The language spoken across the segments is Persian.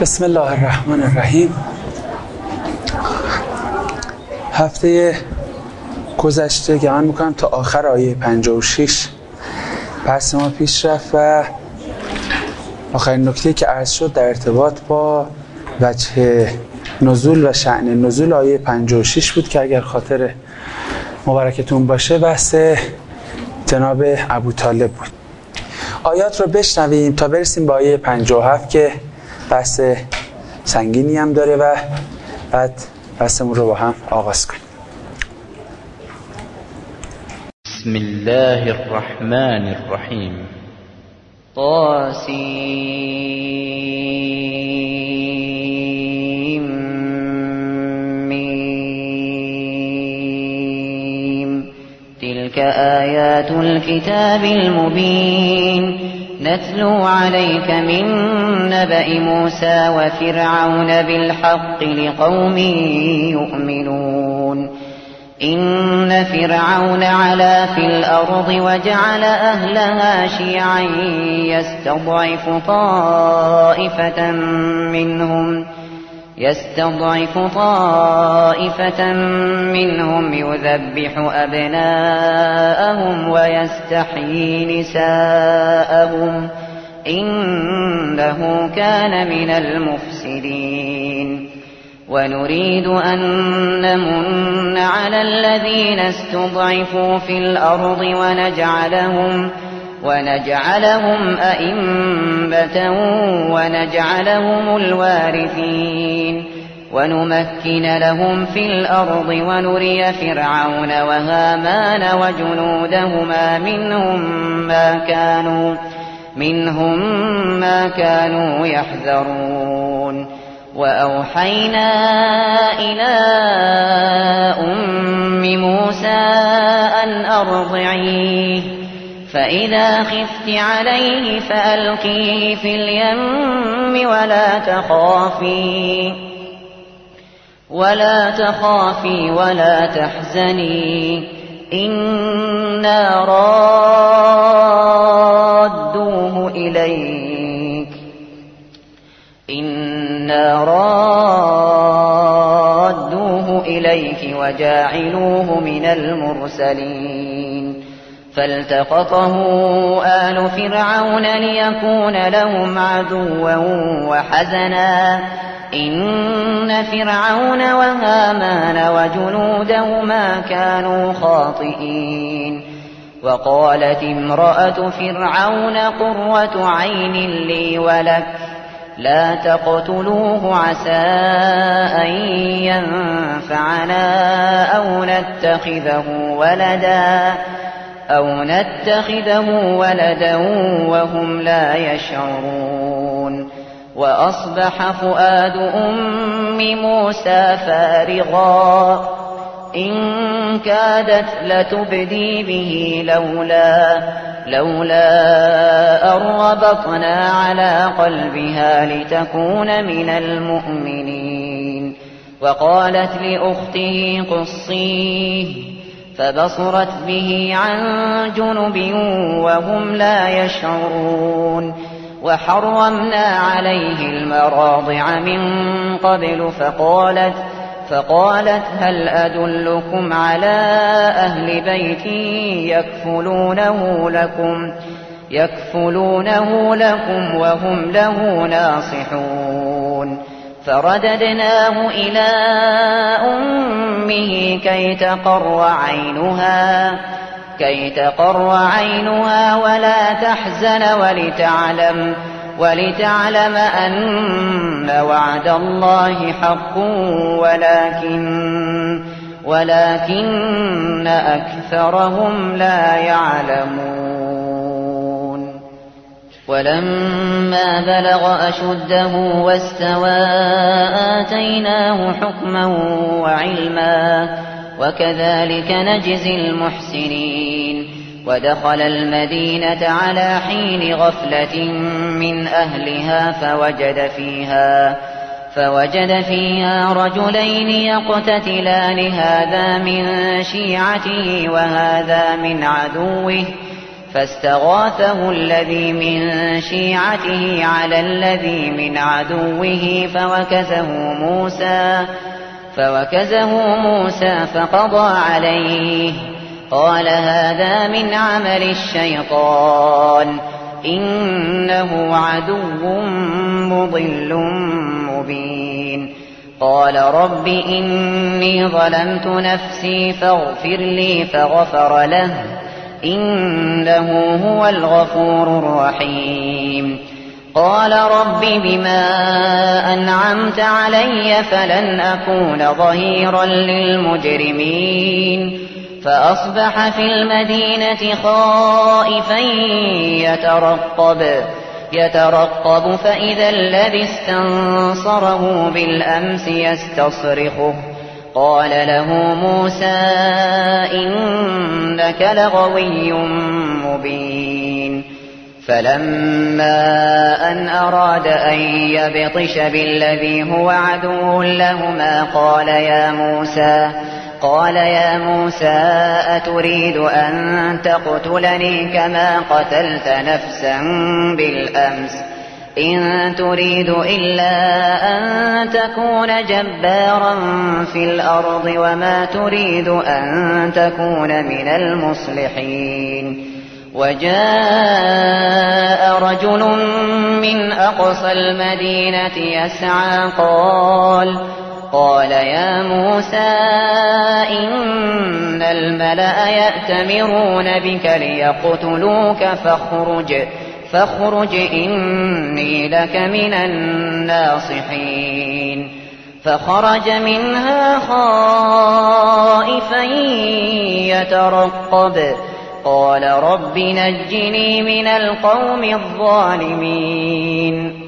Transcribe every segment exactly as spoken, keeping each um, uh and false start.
بسم الله الرحمن الرحیم. هفته گذشته گمان میکنم تا آخر آیه پنجاه و شش بحث ما پیش رفت و آخرین نکته که عرض شد در ارتباط با وجه نزول و شأن نزول آیه پنجاه و شش بود که اگر خاطر مبارکتون باشه بحث جناب ابو طالب بود. آیات رو بشنویم تا برسیم به آیه پنجاه و هفت که بحث سنگینی هم داره و بعد بحثمون رو با هم آغاز کنیم. بسم الله الرحمن الرحیم. طاسیم میم تلك آیات الكتاب المبین نتلو عليك من نبأ موسى وفرعون بالحق لقوم يؤمنون إن فرعون علا في الأرض وجعل أهلها شيعا يستضعف طائفة منهم يستضعف طائفة منهم يذبح أبناءهم ويستحيي نساءهم إنه كان من المفسدين ونريد أن نمن على الذين استضعفوا في الأرض ونجعلهم ونجعلهم أئمة ونجعلهم الوارثين ونمكن لهم في الأرض ونري فرعون وهامان وجنودهما منهم ما كانوا منهم ما كانوا يحذرون وأوحينا إلى أم موسى أن أرضعيه فإذا خفت عليه فألقيه في اليم ولا تخافي ولا تخافي ولا تحزني إنا رادوه إليك إنا رادوه إليك وجاعلوه من المرسلين فالتقطه آل فرعون ليكون لهم عدوا وحزنا إن فرعون وهامان وجنودهما كانوا خاطئين وقالت امرأة فرعون قرة عين لي ولك لا تقتلوه عسى أن ينفعنا أو نتخذه ولدا أو نتخذه ولدا وهم لا يشعرون وأصبح فؤاد أم موسى فارغا إن كادت لتبدي به لولا لولا أربطنا على قلبها لتكون من المؤمنين وقالت لأخته قصيه فبصرت به عن جنب وهم لا يشعرون وحرمنا عليه المراضع من قبل فقالت فقالت هل أدلكم على أهل بيت يكفلونه لكم يكفلونه لكم وهم له ناصحون فرددناه إلى أمه كي تقر عينها كي تقر عينها ولا تحزن ولتعلم ولتعلم أن وعد الله حق ولكن ولكن أكثرهم لا يعلمون ولما بلغ أشده واستوى آتيناه حكما وعلما وكذلك نجزي المحسنين ودخل المدينة على حين غفلة من أهلها فوجد فيها فوجد فيها رجلين يقتتلان هذا من شيعته وهذا من عدوه فاستغاثه الذي من شيعته على الذي من عدوه فوكزه موسى فوكزه موسى فقضى عليه قال هذا من عمل الشيطان إنه عدو مضل مبين قال رب إني ظلمت نفسي فاغفر لي فغفر له إنه هو الغفور الرحيم قال رب بما أنعمت علي فلن أكون ظهيرا للمجرمين فأصبح في المدينة خائفا يترقب يترقب فإذا الذي استنصره بالأمس يستصرخه قال له موسى إنك لغوي مبين فلما أن أراد أن يبطش بالذي هو عدو لهما قال يا موسى قال يا موسى أتريد أن تقتلني كما قتلت نفسا بالأمس إن تريد إلا أن تكون جبارا في الأرض وما تريد أن تكون من المصلحين وجاء رجل من أقصى المدينة يسعى قال قال يا موسى إن الملأ يأتمرون بك ليقتلوك فاخرج فاخرج إني لك من الناصحين فخرج منها خائفا يترقب قال رب نجني من القوم الظالمين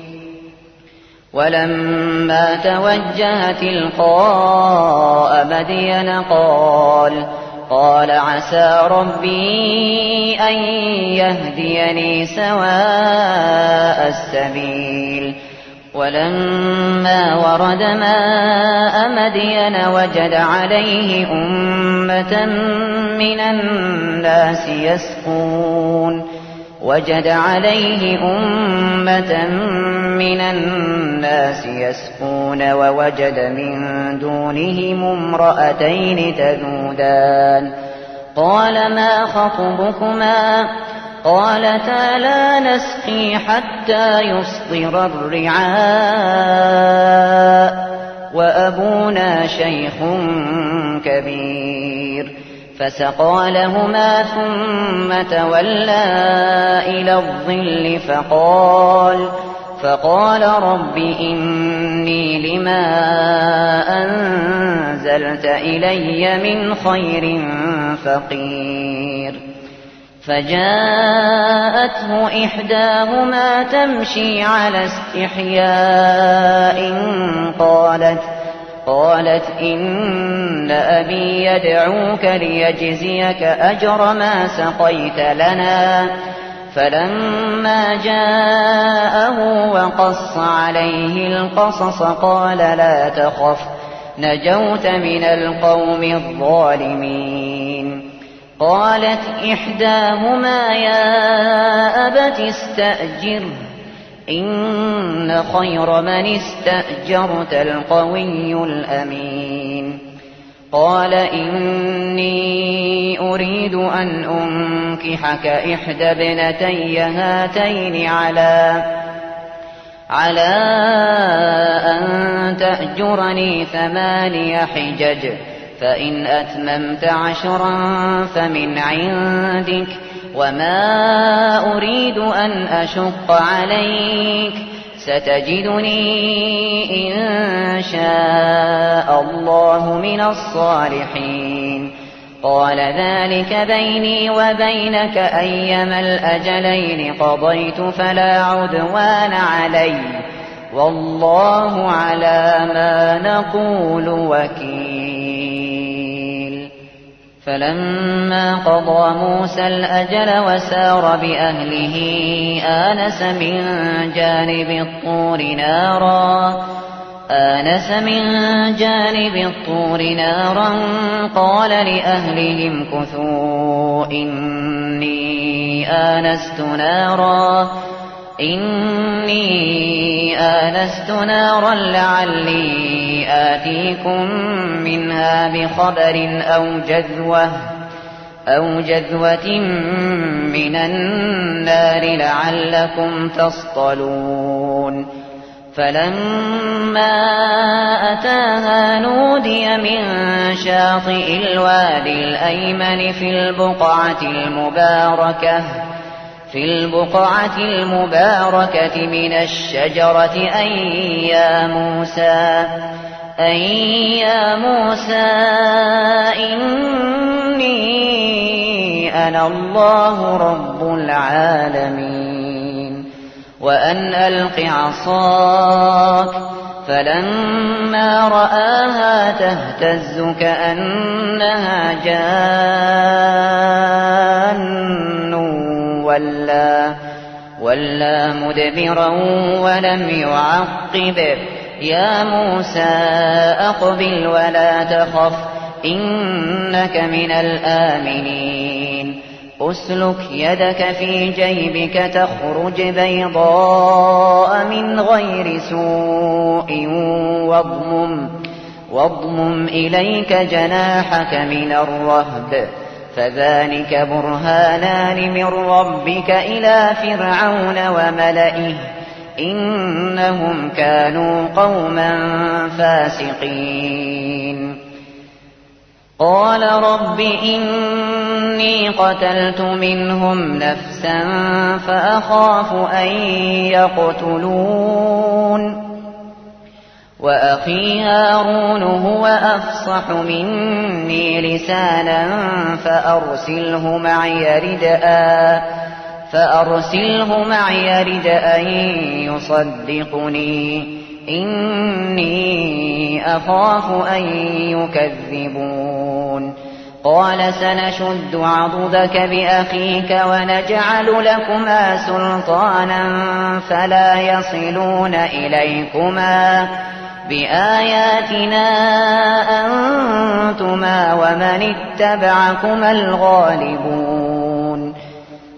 ولما توجه تلقاء مدين قال قال عسى ربي أن يهديني سواء السبيل ولما ورد ماء مدين وجد عليه أمة من الناس يسقون وجد عليه أمة من الناس يسقون ووجد من دونهم امرأتين تذودان قال ما خطبكما قالتا لا نسقي حتى يصدر الرعاء وأبونا شيخ كبير فسقى لهما ثم تولى إلى الظل فقال فقال رب إني لما أنزلت إلي من خير فقير فجاءته إحداهما تمشي على استحياء قالت قالت إن أبي يدعوك ليجزيك أجر ما سقيت لنا فلما جاءه وقص عليه القصص قال لا تخف نجوت من القوم الظالمين قالت إحداهما يا أبت استأجره إن خير من استأجرت القوي الأمين قال إني أريد أن أنكحك إحدى ابنتي هاتين على على أن تأجرني ثماني حجج فإن أتممت عشرا فمن عندك وما أريد أن أشق عليك ستجدني إن شاء الله من الصالحين قال ذلك بيني وبينك أيما الأجلين قضيت فلا عدوان علي والله على ما نقول وكيل فلما قضى موسى الأجل وسار بأهله آنس من جانب الطور نارا آنس من جانب الطور نارا قال لأهلهم كثوا إني آنست نارا إني آنست نارا لعلي آتيكم منها بخبر أو جذوة أو جذوة من النار لعلكم تصطلون فلما أتاها نودي من شاطئ الوادي الأيمن في البقعة المباركة في البقعة المباركة من الشجرة أن يا موسى أن يا موسى إني أنا الله رب العالمين وأن ألق عصاك فلما رآها تهتز كأنها جان ولا, ولا مدبرا ولم يعقب يا موسى أقبل ولا تخف إنك من الآمنين أسلك يدك في جيبك تخرج بيضاء من غير سوء واضمم, واضمم إليك جناحك من الرهب فذلك برهانان من ربك إلى فرعون وملئه إنهم كانوا قوما فاسقين قال رب إني قتلت منهم نفسا فأخاف أن يقتلون وأخي هارون هو أفصح مني لسانا فأرسله معي ردءا فأرسله معي ردءا يصدقني إني أخاف أن يكذبون قال سنشد عضدك بأخيك ونجعل لكما سلطانا فلا يصلون إليكما بآياتنا أنتما ومن اتبعكما الغالبون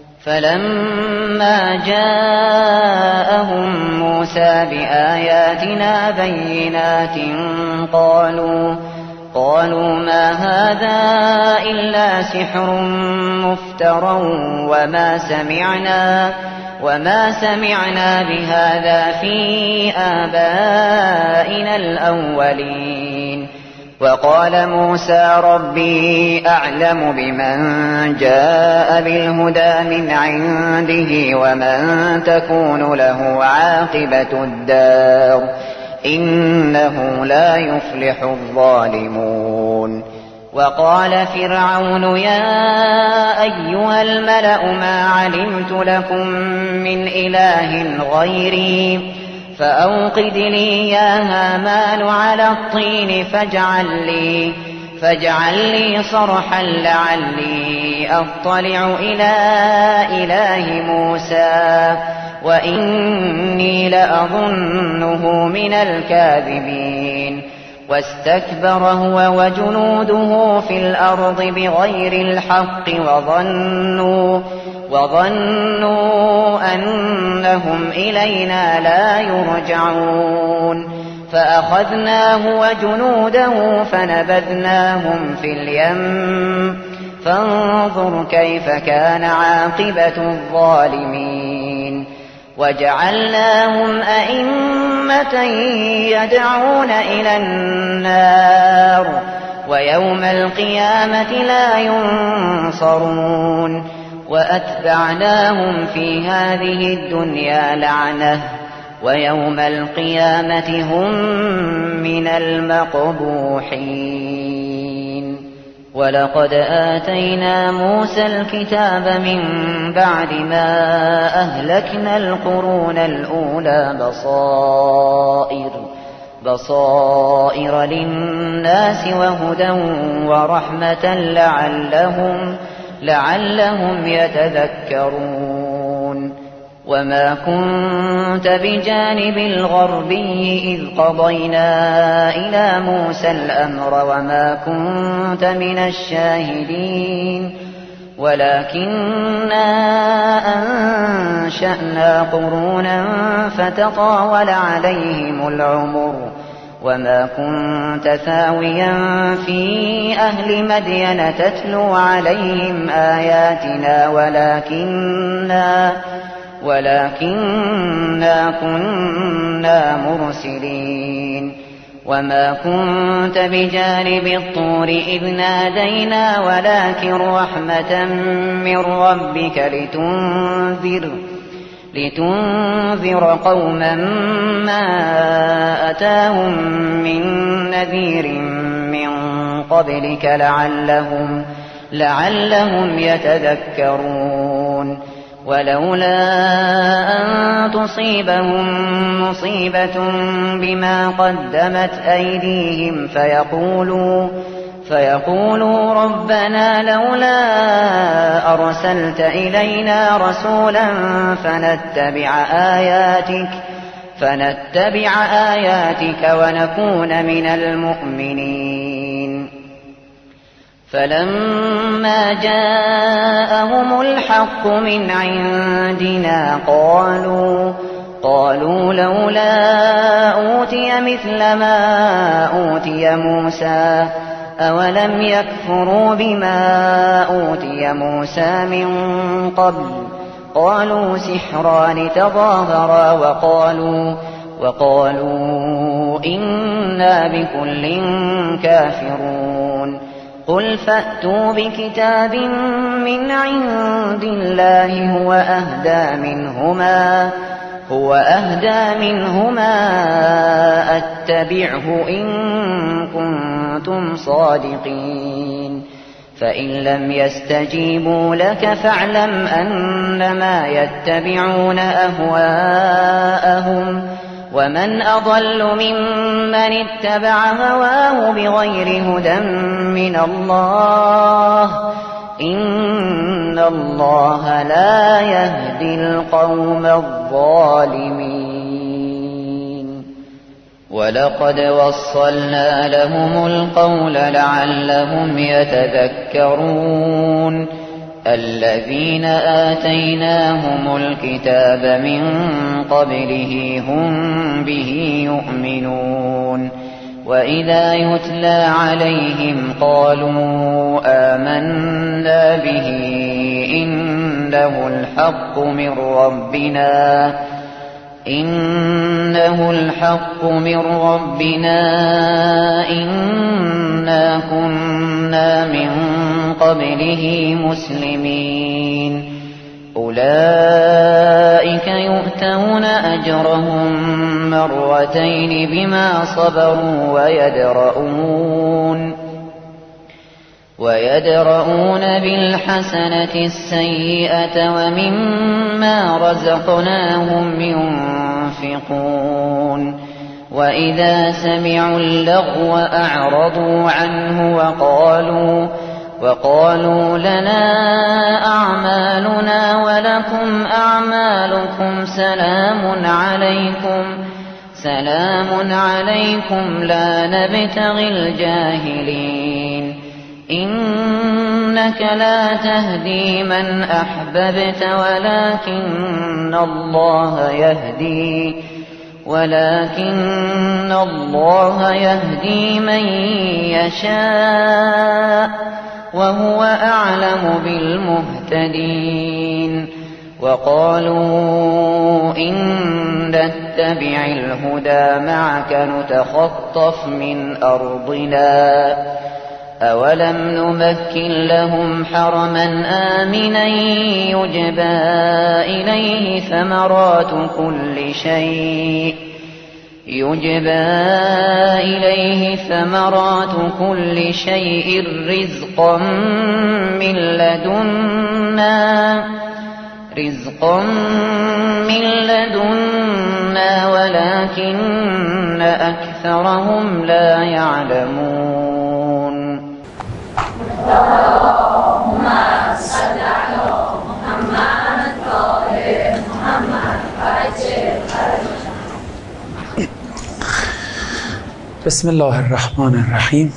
فلما جاءهم موسى بآياتنا بينات قالوا قالوا ما هذا إلا سحر مفترى وما سمعنا وما سمعنا بهذا في آبائنا الأولين وقال موسى ربي أعلم بمن جاء بالهدى من عنده ومن تكون له عاقبة الدار إنه لا يفلح الظالمون وقال فرعون يا أيها الملأ ما علمت لكم من إله غيري فأوقد لي يا هامان على الطين فاجعل لي, فاجعل لي صرحا لعلي أطلع إلى إله موسى وإني لأظنه من الكاذبين واستكبر هو وجنوده في الأرض بغير الحق وظنوا, وظنوا أنهم إلينا لا يرجعون فأخذناه وجنوده فنبذناهم في اليم فانظر كيف كان عاقبة الظالمين وجعلناهم أئمة يدعون إلى النار ويوم القيامة لا ينصرون وأتبعناهم في هذه الدنيا لعنة ويوم القيامة هم من المقبوحين ولقد آتينا موسى الكتاب من بعد ما أهلكنا القرون الأولى بصائر بصائر للناس وهدى ورحمة لعلهم لعلهم يتذكرون وما كنت بجانب الغربي إذ قضينا إلى موسى الأمر وما كنت من الشاهدين ولكننا أنشأنا قرونا فتطاول عليهم العمر وما كنت ثاويا في أهل مدين تتلو عليهم آياتنا ولكننا ولكننا كنا مرسلين وما كنت بجانب الطور إذ نادينا ولكن رحمة من ربك لتنذر لتنذر قوما ما أتاهم من نذير من قبلك لعلهم لعلهم يتذكرون ولولا أن تصيبهم مصيبة بما قدمت أيديهم فيقولوا فيقولوا ربنا لولا أرسلت إلينا رسولا فنتبع آياتك فنتبع آياتك ونكون من المؤمنين فلما جاءهم الحق من عندنا قالوا قالوا لولا أوتي مثل ما أوتي موسى أولم يكفروا بما أوتي موسى من قبل قالوا سحران تظاهرا وقالوا وقالوا إنا بكل كافرون قل فأتوا بكتاب من عند الله هو أهدى منهما هو أهدى منهما أتبعه إن كنتم صادقين فإن لم يستجيبوا لك فاعلم أنما يتبعون أهواءهم ومن أضل ممن اتبع هواه بغير هدى من الله إن الله لا يهدي القوم الظالمين ولقد وصلنا لهم القول لعلهم يتذكرون الذين آتيناهم الكتاب من قبله هم به يؤمنون وإذا يتلى عليهم قالوا آمنا به إنه الحق من ربنا إنه الحق من ربنا إنا كنا من قبله مسلمين أولئك يؤتون أجرهم مرتين بما صبروا ويدرؤون ويدرؤون بالحسنة السيئة ومما رزقناهم ينفقون وإذا سمعوا اللغو أعرضوا عنه وقالوا وقالوا لنا أعمالنا ولكم أعمالكم سلام عليكم سلام عليكم لا نبتغي الجاهلين إنك لا تهدي من أحببت ولكن الله يهدي ولكن الله يهدي من يشاء وهو أعلم بالمهتدين وقالوا إن نتبع الهدى معك نتخطف من أرضنا أولم نمكن لهم حرما آمنا يجبى إليه ثمرات كل شيء يجبى إليه ثمرات كل شيء رزقا من لدنا رزقا من لدنا ولكن أكثرهم لا يعلمون. اللهم صل على محمد وآل محمد بسم الله الرحمن الرحیم.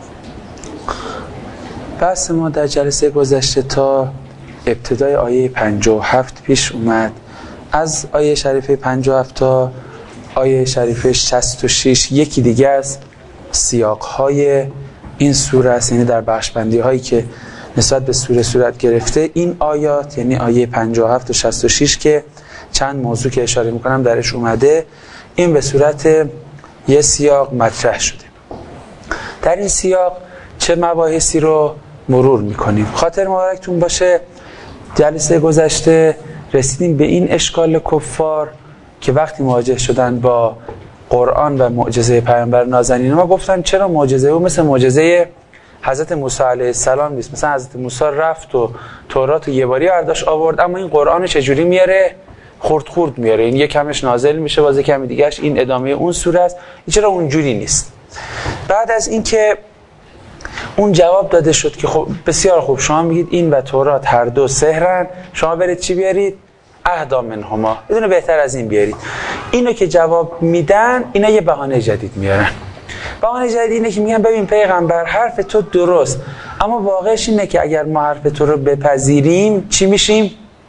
بحث ما در جلسه گذشته تا ابتدای آیه پنجاه و هفت پیش اومد. از آیه شریفه پنجاه و هفت تا آیه شریفه شصت و شش یکی دیگه از سیاق‌های این سوره است، یعنی در بخش‌بندی هایی که نسبت به سوره صورت گرفته. این آیات یعنی آیه پنجاه و هفت و شصت و شش که چند موضوع که اشاره میکنم درش اومده، این به صورت یه سیاق مطرح شده. در این سیاق چه مباحثی رو مرور میکنیم؟ خاطر مبارکتون باشه جلسه گذشته رسیدیم به این اشکال کفار که وقتی مواجه شدن با قرآن و معجزه پیامبر نازنین ما گفتن چرا معجزه او مثل معجزه حضرت موسی علیه السلام نیست؟ مثلا حضرت موسی رفت و تورات و یه باری برداشت آورد، اما این قرآن چجوری میاره؟ خورد خورد میاره. این یک کمش نازل میشه، باز کمی دیگهش این ادامه اون سوره است. این چرا اونجوری نیست؟ بعد از اینکه اون جواب داده شد که خب بسیار خوب، شما میگید این و تورات هر دو سحرن، شما برید چی بیارید؟ اهدا منهما، بدون بهتر از این بیارید. اینو که جواب میدن، اینا یه بهانه جدید میارن. بهانه جدید اینه که میگن ببین پیغمبر حرف تو درست، اما واقعش اینه که اگر ما حرف تو رو بپذیریم چی میشیم؟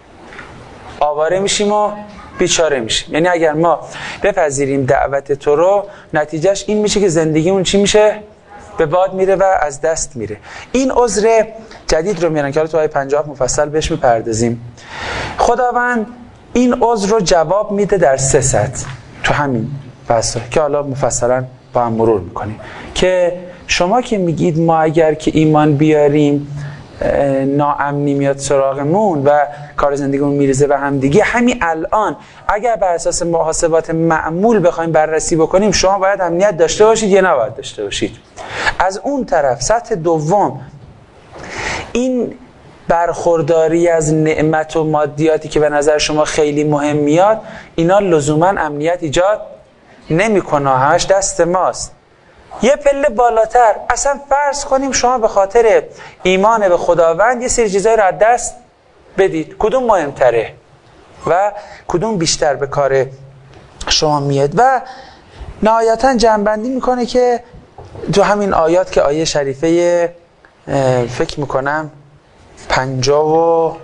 آواره میشیم و بیچاره میشیم. یعنی اگر ما بپذیریم دعوت تو رو، نتیجهش این میشه که زندگیمون چی میشه؟ به باد میره و از دست میره. این عذر جدید رو میارن که حالا تو آیه پنجاه مفصل بهش میپردازیم. خداوند این عذر رو جواب میده در سه سطح تو همین بحثا که حالا مفصلا با هم مرور میکنیم. که شما که میگید ما اگر که ایمان بیاریم ناامنی میاد سراغمون و کار زندگیمون میریزه و هم دیگه، همین الان اگر بر اساس محاسبات معمول بخوایم بررسی بکنیم شما باید امنیت داشته باشید یا نباید داشته باشید. از اون طرف سطح دوم، این برخورداری از نعمت و مادیاتی که به نظر شما خیلی مهم میاد، اینا لزوما امنیت ایجاد نمیکنه، همش دست ماست. یه پله بالاتر، اصلا فرض کنیم شما به خاطر ایمان به خداوند یه سری چیزایی رو از دست بدید، کدوم مهمتره و کدوم بیشتر به کار شما میاد؟ و نهایتا جمع‌بندی میکنه که تو همین آیات که آیه شریفه فکر میکنم پنجاه و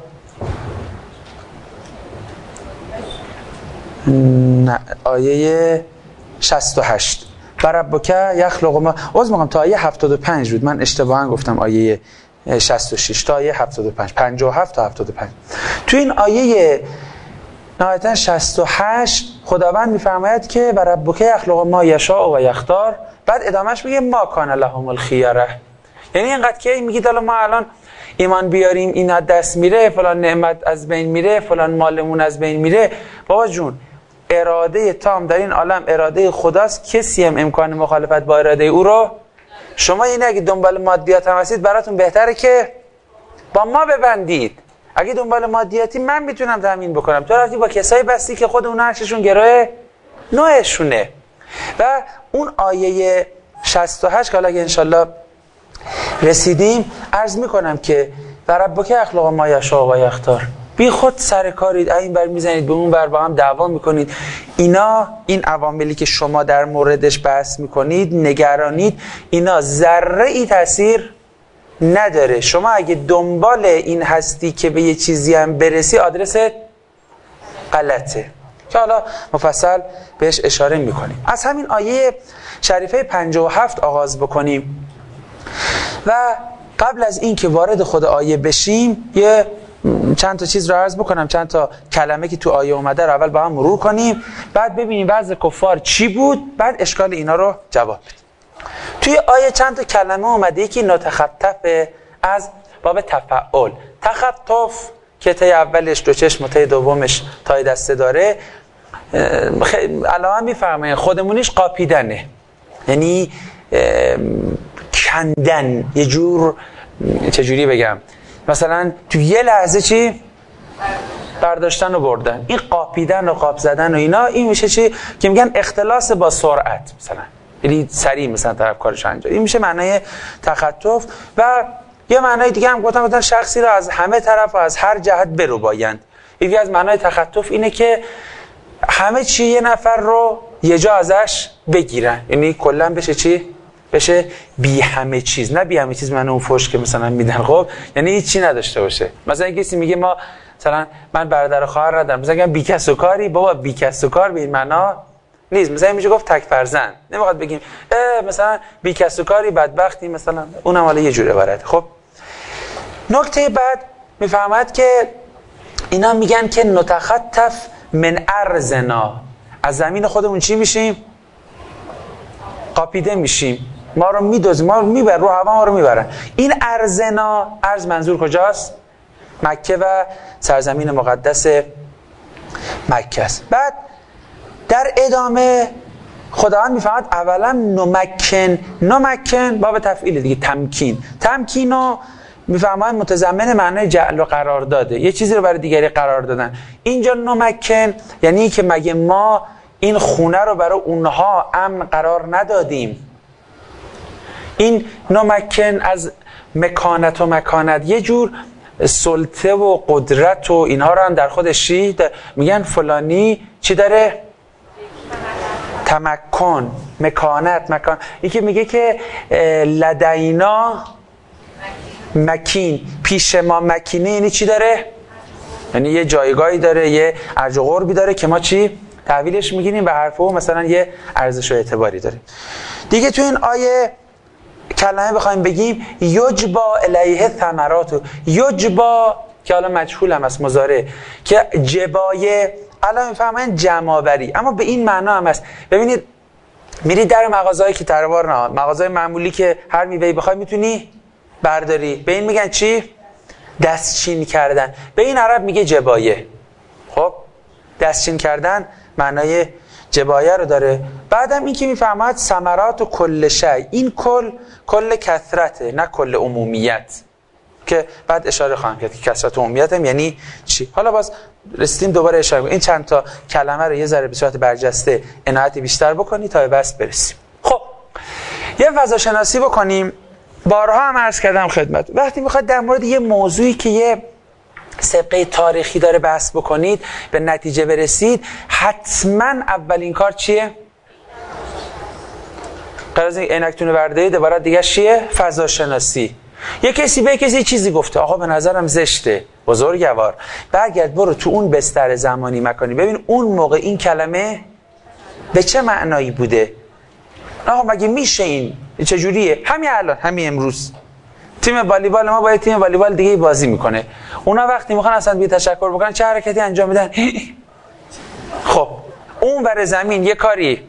آیه شصت و هشت بربک یخلق ما، عذر میخوام تا آیه هفتاد و پنج بود، من اشتباها گفتم آیه شصت و شش تا آیه هفتاد و پنج، پنجاه و هفت تا هفتاد و پنج. تو این آیه نهایتا شصت و هشت خداوند میفرماید که بربک یخلق ما یشاء و یختار، بعد ادامهش میگه ما کان لهم الخیره. یعنی اینقدر که میگید حالا ما الان ایمان بیاریم این از دست میره، فلان نعمت از بین میره، فلان مالمون از بین میره. بابا جون، اراده تام در این عالم اراده خداست، کسی هم امکان مخالفت با اراده او رو شما اینه اگه دنبال مادیات هم هستید براتون بهتره که با ما ببندید. اگه دنبال مادیاتی من میتونم تامین بکنم، تو رفتی با کسایی بستی که خود اون هرششون گروه نوعشونه. و اون آیه شصت و هشت که حالا اگه انشالله رسیدیم عرض میکنم که ربک یخلق ما یشاء و یختار، بی خود سر کارید، این بر میزنید به اون بر با هم دعوا میکنید. اینا، این عواملی که شما در موردش بحث میکنید، نگرانید، اینا ذره ای تاثیر نداره. شما اگه دنبال این هستی که به یه چیزی هم برسی، آدرست غلطه که حالا مفصل بهش اشاره میکنیم. از همین آیه شریفه پنجاه و هفت آغاز بکنیم و قبل از این که وارد خود آیه بشیم یه چند تا چیز رو عرض بکنم، چند تا کلمه که تو آیه اومده رو اول با هم مرور کنیم، بعد ببینیم وضع کفار چی بود، بعد اشکال اینا رو جواب بدیم. توی آیه چند تا کلمه اومده، یکی نتخطف از باب تفعول. تخطف که تای اولش دو چشم و تای دومش تای دسته داره، علامه میفرمایه خودمونیش قاپیدنه، یعنی کندن، یه جور چجوری بگم، مثلا تو یه لحظه چی برداشتن و بردن. این قاپیدن و قاپ زدن و اینا، این میشه چی که میگن اختلاس با سرعت، مثلا یعنی سریع مثلا طرف کارش انجام. این میشه معنای تخطف. و یه معنای دیگه هم گفتم گفتم شخصی رو از همه طرف و از هر جهت بربایند. یکی از معنای تخطف اینه که همه چی یه نفر رو یه جا ازش بگیرن، یعنی کلا بشه چی؟ بشه بی همه چیز. نه بی همه چیز من اون فوش که مثلا میدن، خب یعنی هیچ چی نداشته باشه. مثلا کسی میگه ما مثلا من برادر و خواهر ندارم، مثلا بی کس و کاری، بابا بی کس و کار به این معنا نیست. مثلا میشه گفت تک فرزند، نمیخواد بگیم مثلا بی کس و کاری بدبختی، مثلا اونم حالا یه جوره برات. خب نکته بعد میفهمد که اینا میگن که نتخطف من ارضنا، از زمین خودمون چی میشیم؟ قاپیده میشیم، ما رو میدوزن، ما رو میبر، رو هوا ما رو میبرن. این ارضنا، ارض منظور کجاست؟ مکه و سرزمین مقدس مکه است. بعد در ادامه خداوند میفهمد اولا نمکن، نمکن باب تفعیل دیگه، تمکین، تمکین رو میفهمد متضمن معنای جعل و قرار داده، یه چیزی رو برای دیگری قرار دادن. اینجا نمکن یعنی که مگه ما این خونه رو برای اونها امن قرار ندادیم؟ این نمکن از مکانت و مکانت، یه جور سلطه و قدرت و اینها رو هم در خودش میگن فلانی چی داره؟ تمکن، مکانت، مکان. یکی میگه که لدینا مکین، پیش ما مکینه، یعنی چی داره؟ یعنی یه جایگاهی داره، یه ارج و قربی داره که ما چی؟ تحویلش میگیریم و حرفه و مثلا یه ارزش و اعتباری داره. دیگه تو این آیه کلمه بخوایم بگیم یجبا الیه ثمرات، یجبا که حالا مجهول هم است مضارع، که جبایه الان میفهمن جمع‌آوری، اما به این معنا هم است. ببینید میری در مغازه‌ای که تروار نه، مغازه معمولی که هر میوه‌ای بخوای میتونی برداری، به این میگن چی؟ دستچین کردن. به این عرب میگه جبایه. خب دستچین کردن معنای جبایه رو داره. بعدم این که میفهمد ثمرات و کل شی، این کل کل کثرته نه کل عمومیت، که بعد اشاره خواهم کرد که کثرت و عمومیت هم یعنی چی. حالا باز رسیدیم دوباره اشاره کنیم این چند تا کلمه رو یه ذره به صورت برجسته عنایت بیشتر بکنی تا به بس برسیم. خب یه فضا شناسی بکنیم. بارها هم عرض کردم خدمت، وقتی میخواد در مورد یه موضوعی که یه سابقه تاریخی داره بحث بکنید، به نتیجه برسید، حتما اولین کار چیه؟ قرار این عینکتون بردارید، عبارت دیگه چیه؟ فضا شناسی. یه کسی به کسی چیزی گفته، آقا به نظرم زشته، بزرگوار، برگرد برو تو اون بستر زمانی مکانی ببین اون موقع این کلمه به چه معنایی بوده. آقا مگه میشه این؟ چجوریه؟ همین الان، همین امروز تیم والیبال ما با تیم والیبال دیگه بازی میکنه، اونا وقتی میخوان اصلا بی تشکر بکنن چه حرکتی انجام میدن؟ خب اون ور زمین یه کاری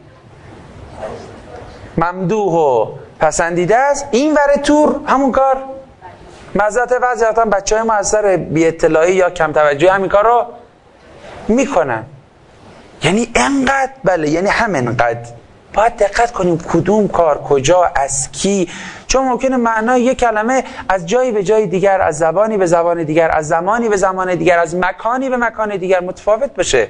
ممدوح و پسندیده است، این ور تور همون کار مزات وضعیتا بچهای ما از سر بی اطلاعی یا کم توجهی همین کار رو میکنن. یعنی انقدر، بله یعنی همینقدر باید دقت کنیم کدوم کار کجا از کی، چون ممکنه معنای یک کلمه از جایی به جای دیگر، از زبانی به زبان دیگر، از زمانی به زمان دیگر، از مکانی به مکان دیگر متفاوت بشه.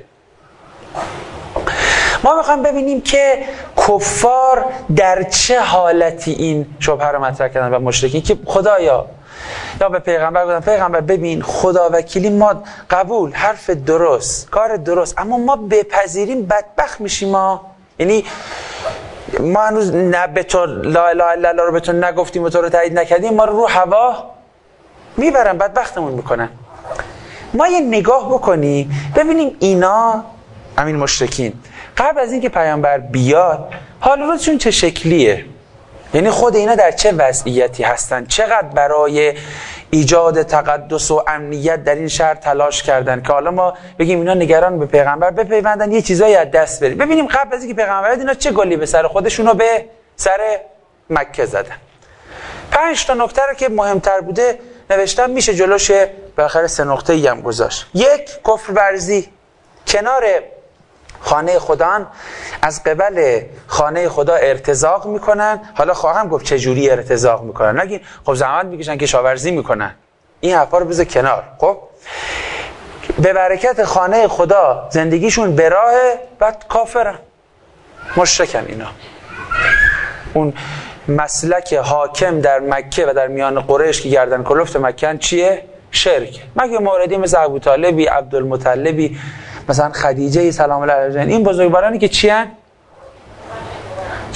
ما میخوایم ببینیم که کفار در چه حالتی این شبهه رو مطرح کردن و مشرکین که خدایا یا به پیغمبر گفتن پیغمبر ببین خدا وکیلی ما قبول، حرف درست، کار درست، اما ما بپذیریم بدبخت میشیم. ما یعنی ما هنوز نه به تو لا اله الا الله رو به تو نگفتیم و تو رو تایید نکردیم، ما رو رو هوا میبرن، بدبختمون میکنن. ما یه نگاه بکنیم ببینیم اینا همین مشرکین قبل از اینکه پیامبر بیاد حال روزشون چه شکلیه، یعنی خود اینا در چه وضعیتی هستن، چقدر برای ایجاد تقدس و امنیت در این شهر تلاش کردن که حالا ما بگیم اینا نگران به پیغمبر بپیوندن یه چیزایی از دست بره. ببینیم قبل از اینکه پیغمبر بیاد اینا چه گلی به سر خودشونو به سر مکه زدن. پنج تا نکته رو که مهمتر بوده نوشتم، میشه جلوش بالاخره سه نقطه‌ای هم گذاشت. یک، کفر ورزی، کنار خانه خدا از قبل خانه خدا ارتزاق میکنن. حالا خواهم گفت چه جوری ارتزاق میکنن، نگین خب زحمت میکشن کشاورزی میکنن، این حرفا رو بذار کنار. خب به برکت خانه خدا زندگیشون به راه، بعد کافرن، مشرکن. اینا اون مسلک حاکم در مکه و در میان قریش که گردن کلفت مکه چیه؟ شرک. مگه موردی مثل ابو طالبی، عبدالمطلبی، مثلا خدیجه سلام الله علیها، این بزرگوارانی که چی هن؟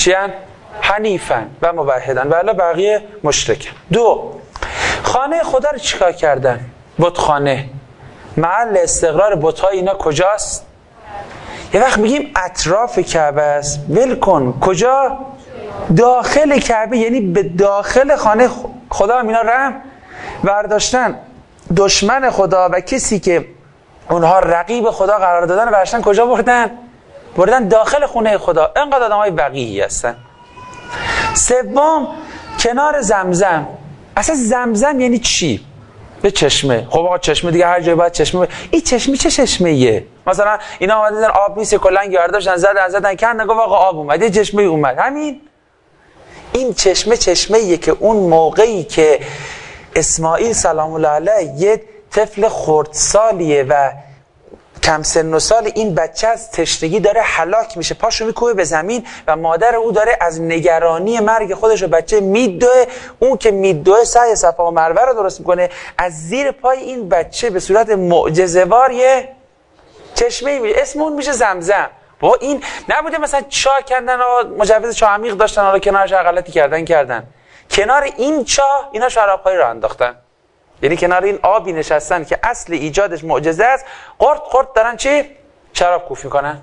چیان؟ حنیفن و موحدن و الا بقیه مشرکن. دو، خانه خدا رو چیکار کردن؟ بتخانه. محل استقرار بت‌های اینا کجاست؟ یه وقت میگیم اطراف کعبه است، ول کن. کجا؟ داخل کعبه، یعنی به داخل خانه خدا هم اینا رحم برداشتن. دشمن خدا و کسی که اونها رقیب خدا قرار دادن برشتن کجا بردن؟ بردن داخل خونه خدا. اینقدر آدم های وقیحی هستن. سوم، کنار زمزم. اصلا زمزم یعنی چی؟ به چشمه. خب آقا چشمه دیگه هر جای باید چشمه. این چشمه چه چشمه ایه؟ مثلا اینا اومدن آب نیست، کلنگ یارداشتن زدن زدن کندن گفت آقا آب اومد، یه چشمه اومد. همین. این چشمه چشمه ایه که اون موقعی که اسماعیل سلام الله علیه یه طفل خردسالیه و کم سن و سال، این بچه از تشنگی داره هلاک میشه، پاشو میکوبه به زمین و مادر او داره از نگرانی مرگ خودش و بچه میدوه. اون که میدوه سعی صفا و مروه رو درست میکنه، از زیر پای این بچه به صورت معجزه‌وار یه چشمه میشه، اسم اون میشه زمزم. با این نبوده مثلا چاه کندن و مجوز چاه عمیق داشتن حالا کنارش غلطی کردن کردن کنار این چاه اینا شراب‌های رو انداختن، یعنی کنار این آبی نشستن که اصل ایجادش معجزه است، قرد قرد دارن چی؟ شراب کوف میکنن.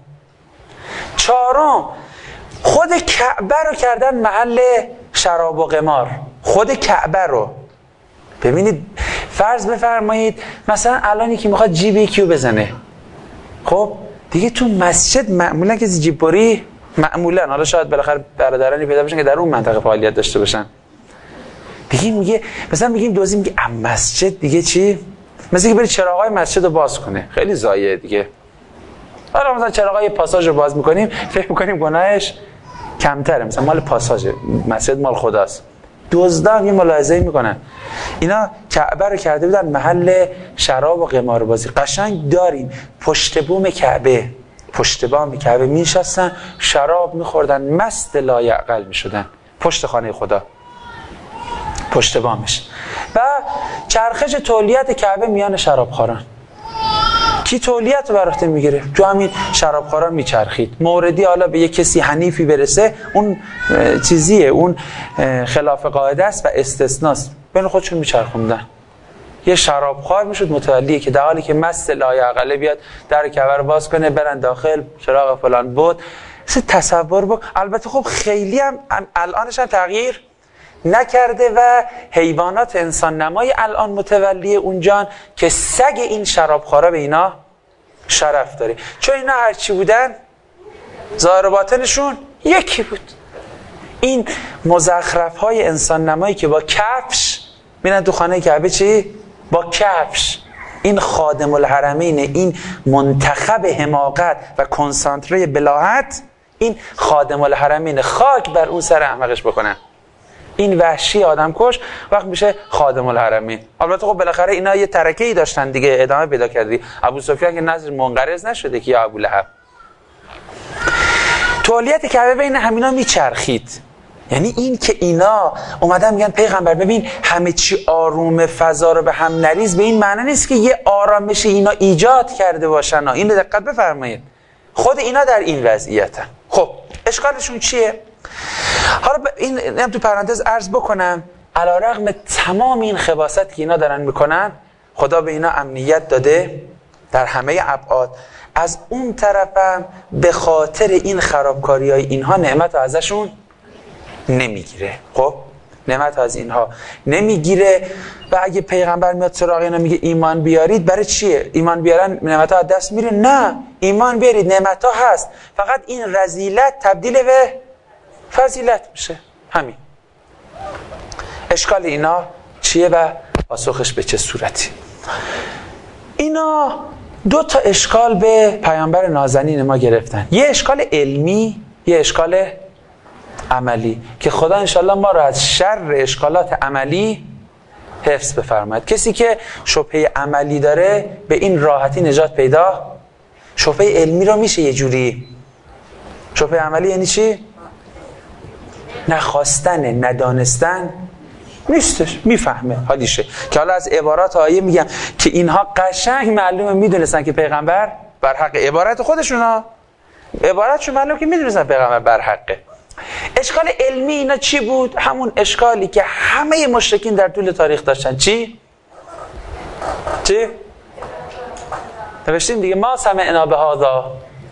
چهارم، خود کعبه رو کردن محل شراب و قمار. خود کعبه رو ببینید، فرض بفرمایید مثلا الان یکی میخواد جیب یکیو بزنه، خب دیگه تو مسجد معمولا که جیب بری، معمولا حالا شاید بالاخره برادرانی پیدا بشن که در اون منطقه فعالیت داشته باشن، دیگه میگه مثلا میگیم دوزی، میگه ام مسجد دیگه چی؟ مثلا که بری چراغای مسجد رو باز کنه، خیلی ضایعه دیگه. حالا مثلا چراغای پاساژ رو باز میکنیم فکر میکنیم گناهش کمتره، مثلا مال پاساژ مسجد مال خداست. دزدا هم یه ملاحظه‌ای میکنن، اینا کعبه رو کرده بودن محل شراب و قمار بازی. قشنگ داریم پشت بوم کعبه، پشت بام کعبه میشستن شراب میخوردن، مست لایعقل میشدن پشت خانه خدا، پشت بامش. و چرخش تولیت کعبه میان شرابخواران، کی تولیت رو بر عهده میگیره؟ تو همین شرابخواران میچرخید. موردی حالا به یک کسی حنیفی برسه اون چیزیه، اون خلاف قاعده است و استثناست، بین خودشون میچرخوندن. یه شرابخوار میشد متولیه که در حالی که مست لایعقله بیاد در کعبه رو باز کنه، برن داخل چراغ فلان بود. تصور بکن. البته خب خیلی هم الانش هم تغییر نکرده و حیوانات انسان نمای الان متولی اونجان که سگ این شرابخوارا به اینا شرف داره، چون اینا هرچی بودن ظاهر و باطنشون یکی بود. این مزخرف های انسان نمایی که با کفش میرن تو خانه کعبه، چی؟ با کفش. این خادم الحرمین، این منتخب حماقت و کنسانتره بلاهت، این خادم الحرمین، خاک بر اون سر احمقش بکنن. این وحشی آدم کش وقت میشه خادم الحرمین. البته خب بالاخره اینا یه ترکه‌ای داشتن دیگه، ادامه پیدا کردی. ابو سفیان که نظر منقرض نشده که یا ابو لهب. تولیت کعبه بین همینا میچرخید. یعنی این که اینا اومدن میگن پیغمبر ببین همه چی آروم، فضا رو به هم نریز، به این معنی نیست که یه آرامش اینا ایجاد کرده باشن. این رو دقت بفرمایید، خود اینا در این وضعیتن. خب اشکالشون چیه؟ حالا این هم تو پرانتز عرض بکنم، علیرغم تمام این خباثت که اینا دارن میکنن، خدا به اینا امنیت داده در همه ابعاد. از اون طرفم به خاطر این خرابکاری های اینها نعمت ازشون نمیگیره. خب نعمت از اینها نمیگیره و اگه پیغمبر میاد سراغ اینا میگه ایمان بیارید، برای چیه؟ ایمان بیارن نعمت ها از دست میره؟ نه، ایمان بیارید، نعمت ها هست، فقط این رذیلت تبدیل به فضیلت میشه. همین. اشکال اینا چیه و پاسخش به چه صورتی؟ اینا دو تا اشکال به پیامبر نازنین ما گرفتن، یه اشکال علمی، یه اشکال عملی، که خدا انشالله ما رو از شر اشکالات عملی حفظ بفرماید. کسی که شبهه عملی داره به این راحتی نجات پیدا، شبهه علمی رو میشه یه جوری. شبهه عملی یعنی چی؟ نخواستن، ندانستن نیستش، میفهمه حالیشه. که حالا از عبارات آیه میگم که اینها قشنگ معلومه میدونستن که پیغمبر بر حق، عبارت خودشون ها، عبارتشون معلومه که میدونستن پیغمبر بر حقه. اشکال علمی اینا چی بود؟ همون اشکالی که همه مشرکین در طول تاریخ داشتن. چی؟ چی؟ نوشتیم دیگه، ما سمعنا بهذا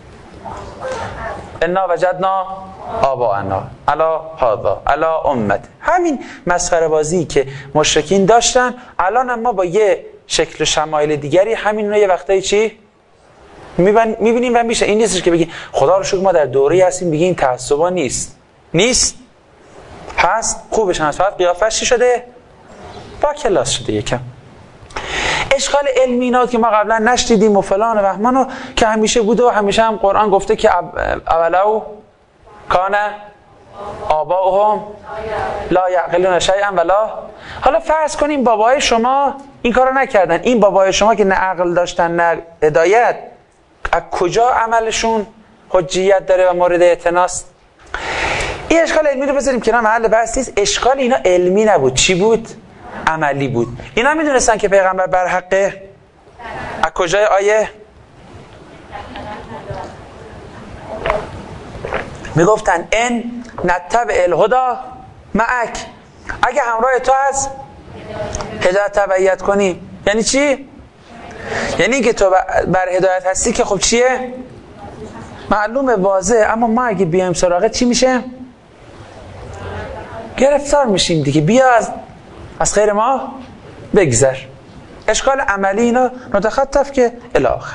انا وجدنا آباءنا علی هذا علی امت. همین مسخره بازی که مشرکین داشتن، الان ما با یه شکل و شمایل دیگری همین رو یه وقتایی چی میبینیم و میشه. این نیستش که بگیم خدا رو شکر ما در دوره هستیم، بگیم این تعصبا نیست. نیست، هست، خوبش هست، فقط قیافش چی شده؟ با کلاس شده یکم. اشکال علمی اینا که ما قبلا نشدیدیم و فلان و بهمانو که همیشه بوده و همیشه هم قرآن گفته که اولو کان آباؤهم لا یعقلون شیئا ولا. حالا فرض کنیم بابای شما این کارو نکردن، این بابای شما که نه عقل داشتن نه هدایت، از کجا عملشون حجیت داره و مورد اعتناست؟ این اشکال علمی رو بذاریم کنار، محل بحث نیست. اشکال اینا علمی نبود، چی بود؟ عملی بود. اینا میدونستن که پیغمبر بر حقه؟ از کجای آیه؟ میگفتن ان نتبع الهدی معک، اگه همراه تو از هدایت تبعیت کنی. یعنی چی؟ یعنی که تو بر هدایت هستی که خب چیه؟ معلومه، واضحه. اما ما اگه بیایم سراغه چی میشه؟ گرفتار میشیم دیگه. بیا از از خیر ما بگذر. اشکال عملی اینا نتخطف که الی آخر.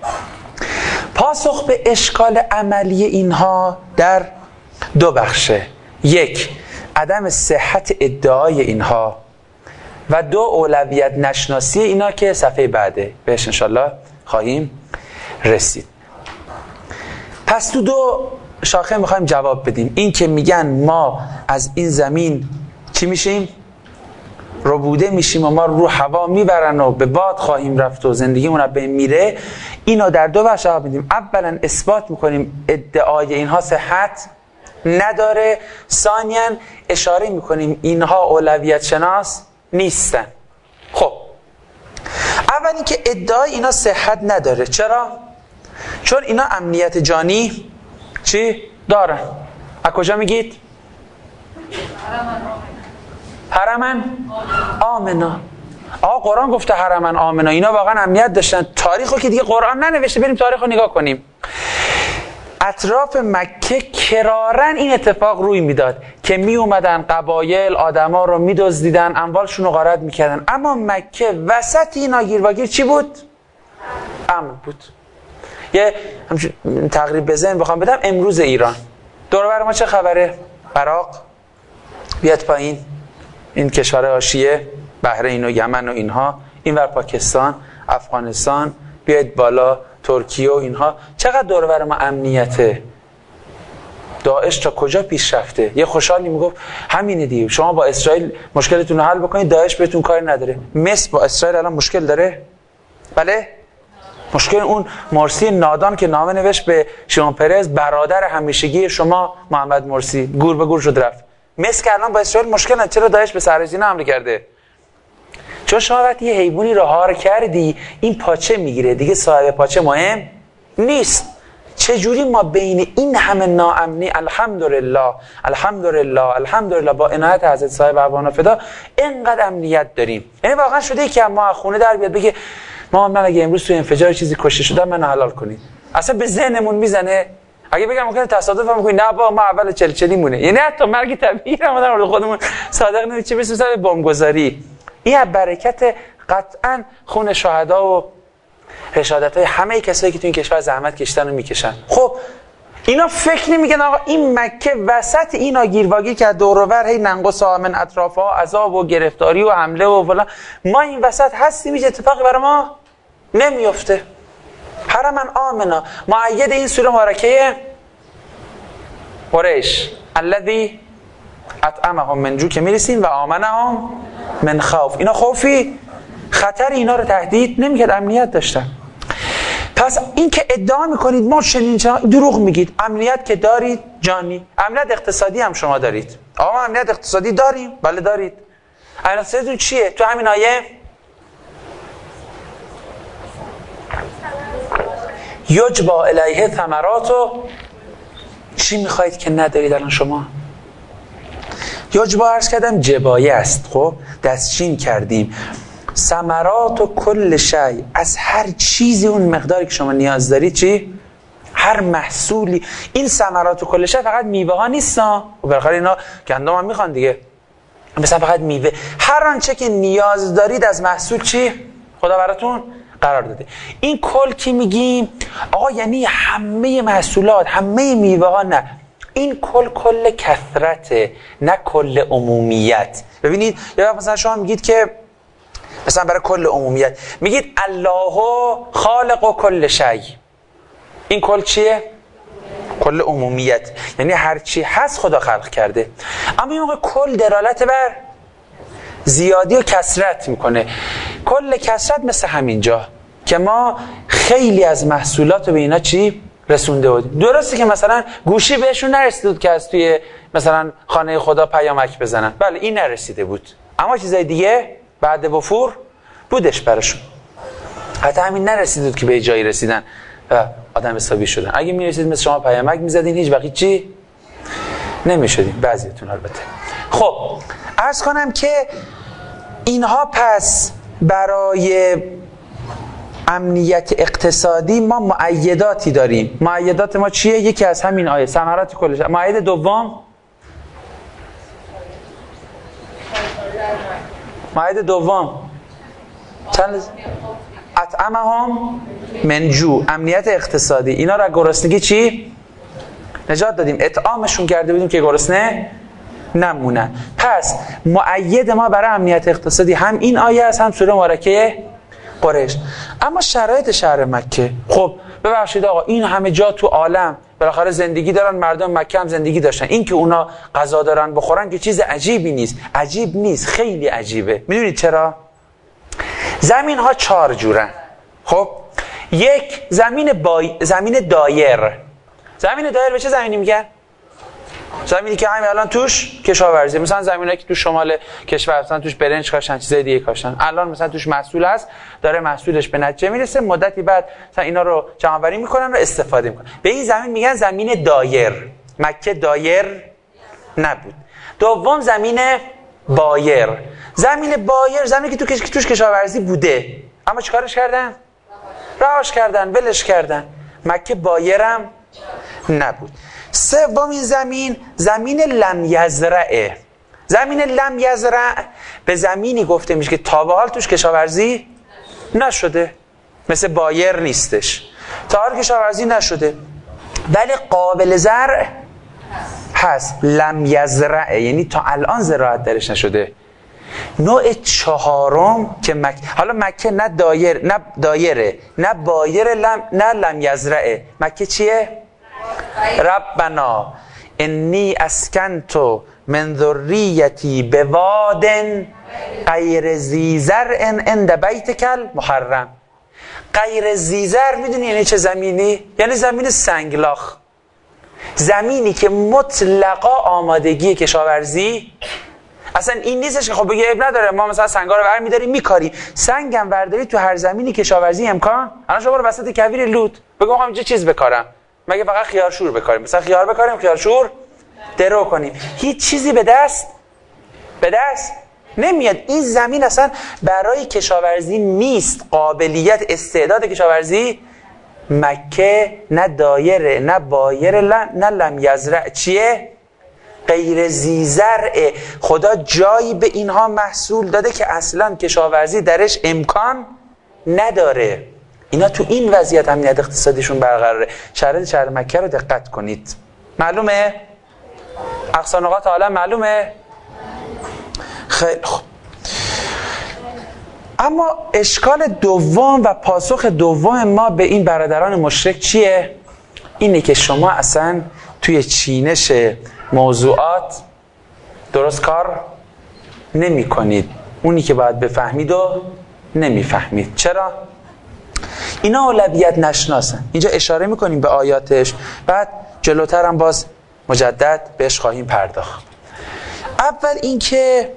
پاسخ به اشکال عملی اینها در دو بخشه. یک، عدم صحت ادعای اینها و دو، اولویت نشناسی اینا که صفحه بعده بهش انشالله خواهیم رسید. پس تو دو شاخه میخوایم جواب بدیم. این که میگن ما از این زمین چی میشیم؟ ربوده میشیم و ما رو هوا میبرن و به باد خواهیم رفت و زندگیمون رو بین میره. اینو در دو بخش جواب میدیم. اولا اثبات میکنیم ادعای اینها صحت نداره. ثانیاً اشاره میکنیم اینها اولویت شناس نیستن. خب اولی که ادعای اینا صحت نداره. چرا؟ چون اینا امنیت جانی چی دارن. از کجا میگید؟ حرمن آمنا. آقا قرآن گفته حرمن آمنا، اینا واقعا امنیت داشتن. تاریخو که دیگه قرآن ننوشته، بریم تاریخو نگاه کنیم. اطراف مکه کرارن این اتفاق روی میداد که می اومدن قبایل آدما رو میدزدیدن، اموالشون رو غارت میکردن. اما مکه وسط این آگیرواگیر چی بود؟ امن بود. یه تقریب به ذهن بخوام بدم، امروز ایران دور و بر ما چه خبره؟ عراق بیاد پایین، این کشور حاشیه، بحرین و یمن و اینها، اینور پاکستان، افغانستان، بیاید بالا، ترکیه و اینها. چقدر دور و بر ما امنیته؟ داعش تا کجا پیش رفته؟ یه خوشحالی میگفت همینه دیگه، شما با اسرائیل مشکلتون رو حل بکنید، داعش بهتون کاری نداره. مصر با اسرائیل الان مشکل داره؟ بله؟ مشکل اون مرسی نادان که نامه نوشت به شیمون پرز، برادر همیشگی شما محمد مرسی، گور به گور شد رفت. مصر که الان با اسرائیل مشکل نداره، چرا داعش به سرزمین حمله کرده؟ چون شما وقتی یه حیوانی رو هار کردی، این پاچه میگیره دیگه، صاحب پاچه مهم نیست. چجوری ما بین این همه ناامنی الحمدلله الحمدلله الحمدلله با عنایت حضرت صاحب ابانا فدا اینقدر امنیت داریم؟ یعنی واقعا شده که ما خونه در بیاد بگه ما من اگه امروز تو انفجار چیزی کشته شدم من حلال کنید، اصلا به ذهنمون میزنه؟ اگه بگم ممکنه تصادف هم کنی، نه با ما اول چل چلی مونه. یعنی حتی مرگ طبیعی هم در مورد خودمون صادق نمیشه، چه برسه به بمبگذاری. این برکت قطعا خون شهدا و رشادت‌های همه کسایی که تو این کشور زحمت کشتن و میکشن. خب اینا فکر نمیگن آقا این مکه وسط اینا گیرواگیر که دور و بر هی ننقص آمن اطرافها عذاب و گرفتاری و حمله و فلان، ما این وسط هستیم، هیچ اتفاقی برای ما نمیفته. حرمن آمنا مؤید این سوره مبارکه قریش الذی اطعمهم من جوع که میرسیم و آمنهم من خوف. اینا خوفی خطر اینا رو تهدید نمیکرد، امنیت داشتن. پس این که ادعا میکنید ما چنین چنین، دروغ میگید. امنیت که دارید جانی، امنیت اقتصادی هم شما دارید. آقا امنیت اقتصادی داریم؟ بله دارید. امنیت اقتصادیتون چیه؟ تو همین آیه یجبا الیه ثمرات، چی میخواید که ندارید الان شما؟ یجبا عرض کردم جبایه است. خب دستچین کردیم. ثمرات و کل شیء، از هر چیزی اون مقداری که شما نیاز دارید چی؟ هر محصولی. این ثمرات و کل شیء فقط میوه ها نیستن، و بالاخره اینا گندم هم میخوان دیگه، مثلا فقط میوه. هر آنچه که نیاز دارید از محصول چی؟ خدا براتون قرار داده. این کل که میگیم آقا یعنی همه محصولات، همه میوه ها نه. این کل کل کثرته، نه کل عمومیت. ببینید یه وقت مثلا شما میگید که مثلا برای کل عمومیت میگید الله خالق و کل شیء. این کل چیه؟ کل عمومیت، یعنی هر چی هست خدا خلق کرده. اما این موقع کل دلالت بر زیادی و کثرت میکنه. کل کثرت مثل همینجا که ما خیلی از محصولات رو به اینا چی رسونده بودیم. درسته که مثلا گوشی بهشون نرسیده بود که از توی مثلا خانه خدا پیامک بزنن، بله این نرسیده بود، اما چیزای دیگه بعد وفور بودش براشون. حتی همین نرسیده بود که به جایی رسیدن و آدم حسابی شدن. اگه میرسید مثل شما پیامک میزدین هیچ وقت چی نمیشدین، بعضیتون البته. خب عرض کنم که اینها پس برای امنیت اقتصادی ما مؤیداتی داریم. مؤیدات ما چیه؟ یکی از همین آیه ثمرات کل شیء. مؤید دوم مؤید دوم چند؟ اطعمهم من جوع، امنیت اقتصادی. اینا را گرسنگی چی؟ نجات دادیم، اطعامشون کرده بودیم که گرسنه نمونن. پس مؤید ما برای امنیت اقتصادی هم این آیه است، هم سوره مبارکه قریش. اما شرایط شهر مکه، خب ببخشید آقا این همه جا تو عالم بالاخره زندگی دارن، مردم مکه هم زندگی داشتن. این که اونا غذا دارن بخورن که چیز عجیبی نیست. عجیب نیست، خیلی عجیبه. میدونید چرا؟ زمین ها چهار جورن. خب یک زمین بای... زمین دایر. زمین دایر به چه زمینی میگن؟ زمینی که همین الان توش کشاورزی، مثلا زمینایی که تو شمال کشور مثلا توش برنج کاشتن، چیزای دیگه کاشتن، الان مثلا توش محصول هست، داره محصولش به نتیجه میرسه، مدتی بعد مثلا اینا رو جمع آوری میکنن و استفاده میکنن. به این زمین میگن زمین دایر. مکه دایر نبود. دوم زمین بایر. زمین بایر زمینی که تو توش کشاورزی بوده، اما چیکارش کردن؟ رهاش کردن، ولش کردن. مکه بایرم نبود. سومین زمین زمین لم یزرعه. زمین لم یزرع به زمینی گفته میشه که تا به حال توش کشاورزی نشده، مثل بایر نیستش، تا حال کشاورزی نشده ولی قابل زرع هست. لم یزرعه یعنی تا الان زراعت درش نشده. نوع چهارم که مکه، حالا مکه نه دایر نه دایره نه بایر لم نه لم یزرعه. مکه چیه؟ ربنا انی اسکنتو من ذریتی بواد غیر ذی زرع عند بیتک المحرم. غیر ذی زرع میدونی یعنی چه زمینی؟ یعنی زمین سنگلاخ، زمینی که مطلقا آمادگی کشاورزی اصلا این نیستش که خب بگه عیب نداره ما مثلا سنگا رو برمی‌داریم می‌کاریم. سنگم برداری تو هر زمینی کشاورزی امکان. الان شما برو وسط کویر لوط بگو می‌خوام اینجا چیز بکارم، مگه فقط خیارشور بکاریم؟ مثلا خیار بکاریم، خیارشور درو کنیم، هیچ چیزی به دست به دست نمیاد. این زمین اصلا برای کشاورزی نیست، قابلیت استعداد کشاورزی. مکه نه دایره نه بایر نه لم یزرع. چیه؟ غیر ذی زرع. خدا جایی به اینها محصول داده که اصلا کشاورزی درش امکان نداره. اینا تو این وضعیت امنیت اقتصادیشون برقراره. شرایط شهر مکه رو دقت کنید. معلومه؟ اقصا نقاط عالم معلومه؟ خیلی خوب. اما اشکال دوم و پاسخ دوم ما به این برادران مشرک چیه؟ اینه که شما اصلا توی چینش موضوعات درست کار نمی کنید. اونی که باید بفهمید و نمیفهمید. چرا؟ اینا اولویت نشناسن. اینجا اشاره میکنیم به آیاتش، بعد جلوتر هم باز مجدد بهش خواهیم پرداخت. اول اینکه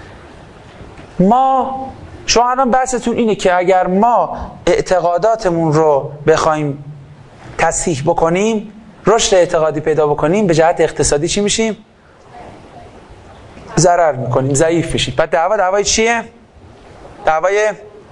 ما، شما الان بحثتون اینه که اگر ما اعتقاداتمون رو بخوایم تصحیح بکنیم، رشد اعتقادی پیدا بکنیم، به جهت اقتصادی چی میشیم؟ ضرر میکنیم، ضعیف میشیم. بعد دعوا دعوای چیه؟ دعوای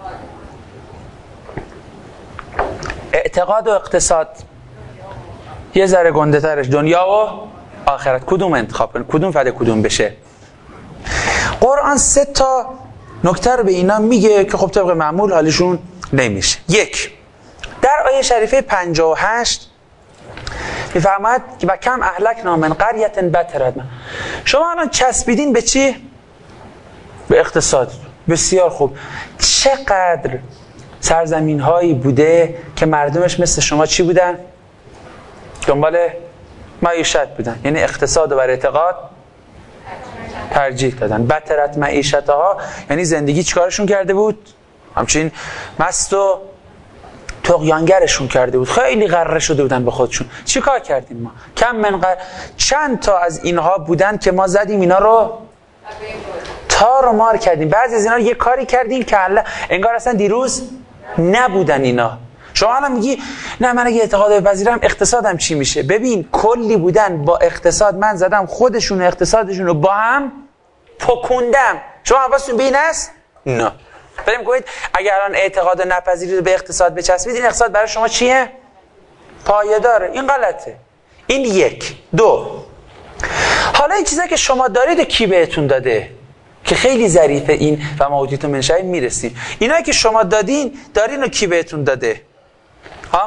اعتقاد و اقتصاد. یه ذره گنده ترش دنیا و آخرت. کدوم انتخاب کنیم؟ کدوم فده کدوم بشه؟ قرآن سه تا نکته رو به اینا میگه که خب طبق معمول حالشون نمیشه. یک، در آیه شریفه پنجاه و هشت میفرماید که و کم اهلکنا من قریة بطرت. شما الان چسبیدین به چی؟ به اقتصاد. بسیار خوب. چقدر سرزمین هایی بوده که مردمش مثل شما چی بودن؟ دنبال معیشت بودن، یعنی اقتصاد و بر اعتقاد ترجیح دادن. بطرت معیشتها یعنی زندگی چیکارشون کرده بود؟ همچنین مست و طغیانگرشون کرده بود، خیلی غره شده بودن به خودشون. چی کار کردیم ما؟ کم من غر... چند تا از اینها بودن که ما زدیم اینا رو تار و مار کردیم. بعضی از اینا رو یه کاری کردیم که الله انگار اصلا دیروز نبودن اینا. شما الان میگی نه من اگه اعتقاد بپذیرم اقتصادم چی میشه؟ ببین کلی بودن با اقتصاد، من زدم خودشون اقتصادشون رو با هم پکوندم. شما حواستون به این است؟ نه. بریم گوید اگر الان اعتقاد نپذیرید به اقتصاد بچسبید، این اقتصاد برای شما چیه؟ پایداره. این غلطه. این یک. دو، حالا این چیزایی که شما دارید کی بهتون داده؟ که خیلی ظریفه این و ما اوتیتم من شیء میرسیم. اینایی که شما دادین دارین و کی بهتون داده؟ ها؟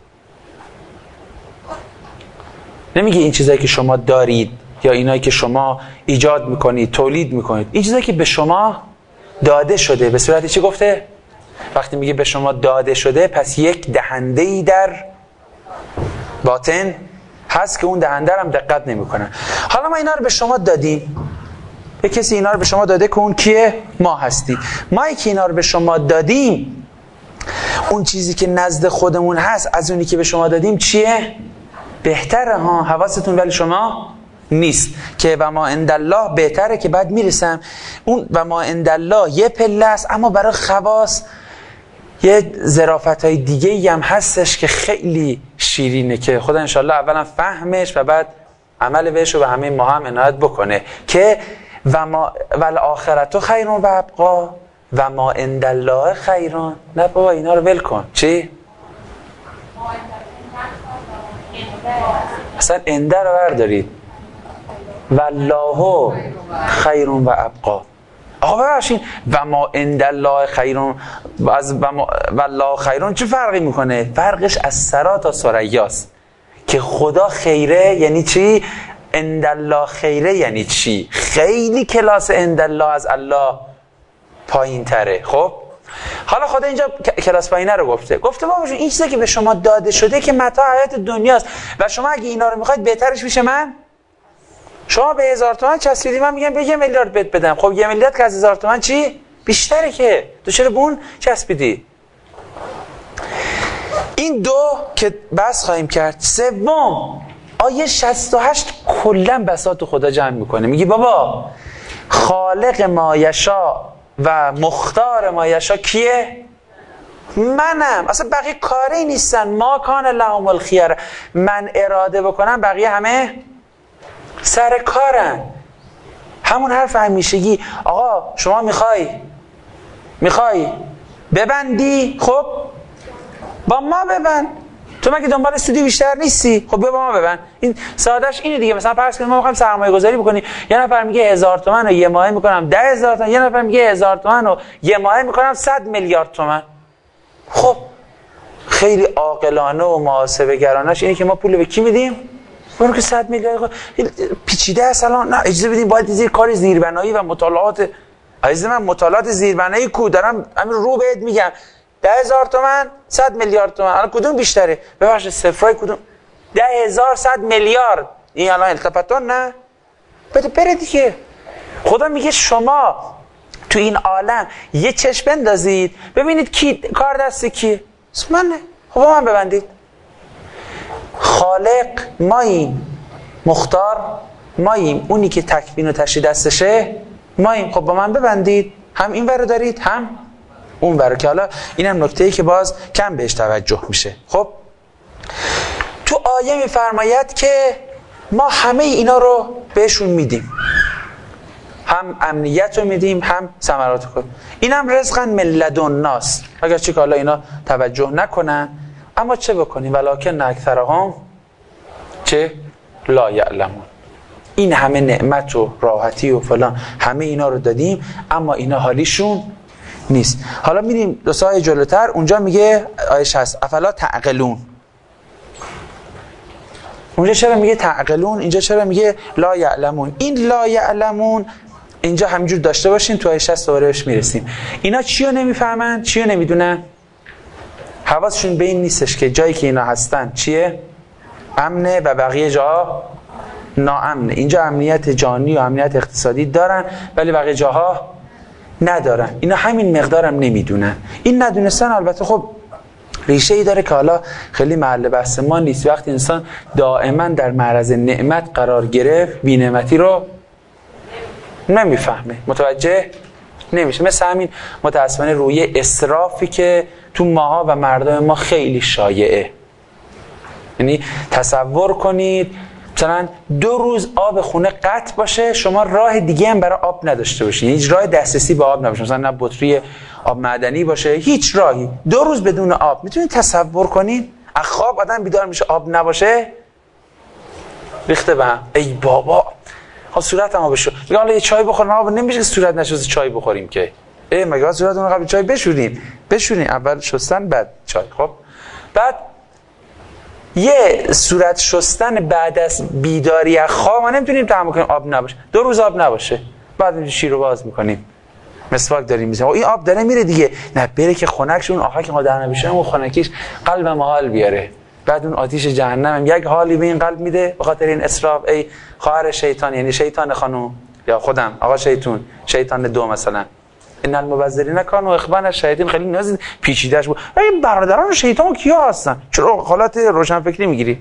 نمیگه این چیزایی که شما دارید یا اینایی که شما ایجاد میکنید، تولید میکنید. این چیزایی که به شما داده شده. به صورتی چی گفته؟ وقتی میگه به شما داده شده، پس یک دهنده‌ای در باطن هست که اون دهنده هم دقت نمیکنه. حالا ما اینا رو به شما دادیم. یک کسی اینا رو به شما داده که اون کیه؟ ما هستیم. ما که اینا رو به شما دادیم، اون چیزی که نزد خودمون هست از اونی که به شما دادیم چیه؟ بهتره ها. حواستون ولی شما نیست که و ما عندالله بهتره که بعد میرسم. اون و ما عندالله یه پله است، اما برای خواص یه ظرافت‌های دیگه‌ای هم هستش که خیلی شیرینه که خدا انشالله اولا فهمش و بعد عمل بهش رو به همه ما هم عنایت بکنه که و ما والآخرت خیر و ابقا و ما عندالله خیرون. نه بابا اینا رو ول کن. چی؟ اصلا انده رو بردارید. والله خیر و ابقا. آقا ببخشید و ما عندالله خیرون از و ما والله خیرون چه فرقی میکنه؟ فرقش از سرا تا ثریاست که خدا خیره یعنی چی؟ عندالله خیره یعنی چی؟ خیلی کلاس عندالله از الله پایین تره. خب حالا خدا اینجا کلاس پایینه رو گفته. گفته بابا این چیزی که به شما داده شده که متاع حیات دنیاست و شما اگه اینا رو میخواید بهترش میشه من شما به هزار تومن چسبیدی، من میگم به یه میلیارد بهت بدم. خب یه میلیارد که از هزار تومن چی؟ بیشتره که. تو چرا به اون چسبیدی؟ این دو که بس خواهیم کرد. سوم آیه شصت و هشت کلا بساط خدا جمع میکنه. میگی بابا خالق ما یشا و مختار ما یشا کیه؟ منم. اصلا بقیه کاری نیستن. ما کان لهم الخیار. من اراده بکنم بقیه همه سر کارن. همون حرف همیشگی. آقا شما میخوای میخوای ببندی، خب با ما ببند. تو مگه دنبال استودیو بیشتر نیستی؟ خب بیا با ما ببند. این سادهش اینه دیگه. مثلا فرض کنید ما میخوایم سرمایه گذاری بکنیم، یه نفر میگه هزار تومن و یه ماهه میکنم ده هزار تومن، یه نفر میگه هزار تومن و یه ماهه میکنم صد میلیارد تومن. خب خیلی عاقلانه و محاسبه گرانش اینه که ما پول به کی میدیم؟ اون که صد میلیارد. پیچیده است الان. نه اجازه بدیم باید زیر کار زیربنایی و مطالعات. عزیز من مطالعات زیربنایی کو دارم همین رو بهت میگم. ده هزار تومن صد میلیارد تومن، الان کدوم بیشتره؟ ببخشید صفرای کدوم؟ ده هزار صد میلیارد. این الان التفتون نه؟ بده بره دیگه. خدا میگه شما تو این عالم یه چشم بندازید ببینید کی کار دست کی؟ منه. خب من ببندید. خالق ماییم، مختار ماییم، اونی که تکوین و تشریع دستشه ماییم. خب با من ببندید. هم این ور دارید هم اون ور. که حالا اینم نکته‌ای که باز کم بهش توجه میشه. خب تو آیه میفرماید که ما همه اینا رو بهشون میدیم. هم امنیت رو میدیم هم ثمرات رو. این هم رزقا من لدنا، اگر چه که حالا اینا توجه نکنن، اما چه بکنیم؟ ولکن اکثرهم چه لا یعلمون. این همه نعمت و راحتی و فلان همه اینا رو دادیم، اما اینا حالیشون نیست. حالا میریم دو سایه جلوتر، اونجا میگه آیه هست افلا تعقلون. اونجا چرا میگه تعقلون؟ اینجا چرا میگه لا یعلمون؟ این لا یعلمون اینجا همینجور داشته باشین، تو آیه شصت دوباره بهش میرسیم. اینا چی رو نمیفهمن؟ چی رو نمیدونن؟ حواسشون به این نیستش که جایی که اینا هستن چیه؟ امنه و بقیه جاها ناامنه. اینجا امنیت جانی و امنیت اقتصادی دارن ولی بقیه جاها ندارن. اینا همین مقدارم نمیدونن. این ندونستن البته خب ریشه ای داره که حالا خیلی محل بحث ما نیست. وقتی انسان دائما در معرض نعمت قرار گرفت، بی نعمتی رو نمیفهمه، متوجه نمیشه. مثل همین متاسفانه روی اسرافی که تو ماها و مردم ما خیلی شایعه. یعنی تصور کنید مثلا دو روز آب خونه قطع باشه، شما راه دیگه هم برای آب نداشته باشین، هیچ راه دسترسی به آب نباشه، مثلا نه بطری آب معدنی باشه، هیچ راهی، دو روز بدون آب. میتونید تصور کنین؟ از خواب آدم بیدار میشه آب نباشه، ریخته به هم. ای بابا ها صورتم آب شو، میگم حالا یه چای بخورم. آب نمیشه که صورت نشسته چای بخوریم که. ای مگه صورتمون قبل چای بشوریم؟ بشورین اول شستن بعد چای. خب بعد یه صورت شستن بعد از بیداری از خواب ما نمیتونیم تحمل کنیم آب نباشه. دو روز آب نباشه، بعد شیر رو باز میکنیم، مسواک داریم میزنیم، این آب داره میره دیگه، نه بره که خنکش اون آخه که ما در نمیشه اون خنکیش قلب ما حال بیاره، بعد اون آتیش جهنم یک حالی به این قلب میده به خاطر این اسراف. ای خواهر شیطان، یعنی شیطان خانم یا خودم آقا شیطان، شیطان دو مثلا، ان المبذرین کانوا اخوان الشیاطین، خیلی نازید پیچیده‌اش بود. این برادران شیطان کیا هستن؟ چرا حالت روشن فکری میگیری؟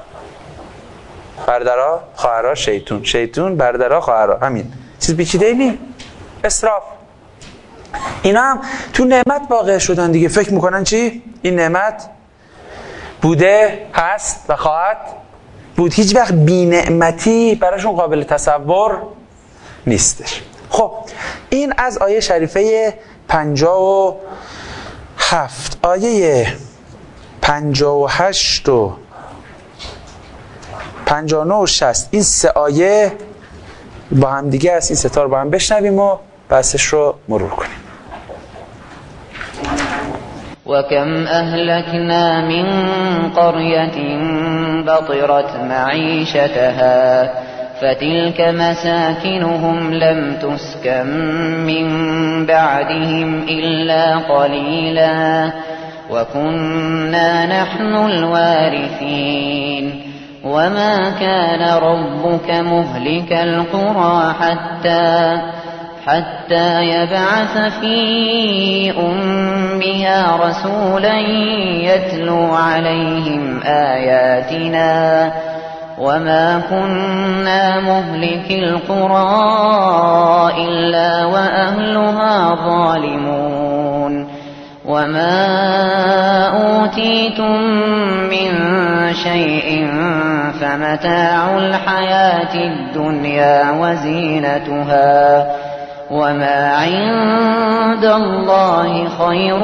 برادرها خواهرها شیطان، شیطان برادرها خواهرها، همین چیز پیچیده‌ای نیست. اسراف. اینا هم تو نعمت واقع شدن دیگه، فکر میکنن چی؟ این نعمت بوده، هست و خواهد بود. هیچ وقت بی نعمتی براشون قابل تصور نیستش. خب این از آیه شریفه پنجاه و هفت. آیه پنجاه و هشت و پنجاه و نه و شصت، این سه آیه با هم دیگه است. این سه تا رو با هم بشنویم و بحثش رو مرور کنیم. وكم أهلكنا من قرية بطرت معيشتها فتلك مساكنهم لم تسكن من بعدهم إلا قليلا وكنا نحن الوارثين وما كان ربك مهلك القرى حتى حتى يبعث في أمها رسولا يتلو عليهم آياتنا وما كنا مهلك القرى إلا وأهلها ظالمون وما أوتيتم من شيء فمتاع الحياة الدنيا وزينتها وما عند الله خير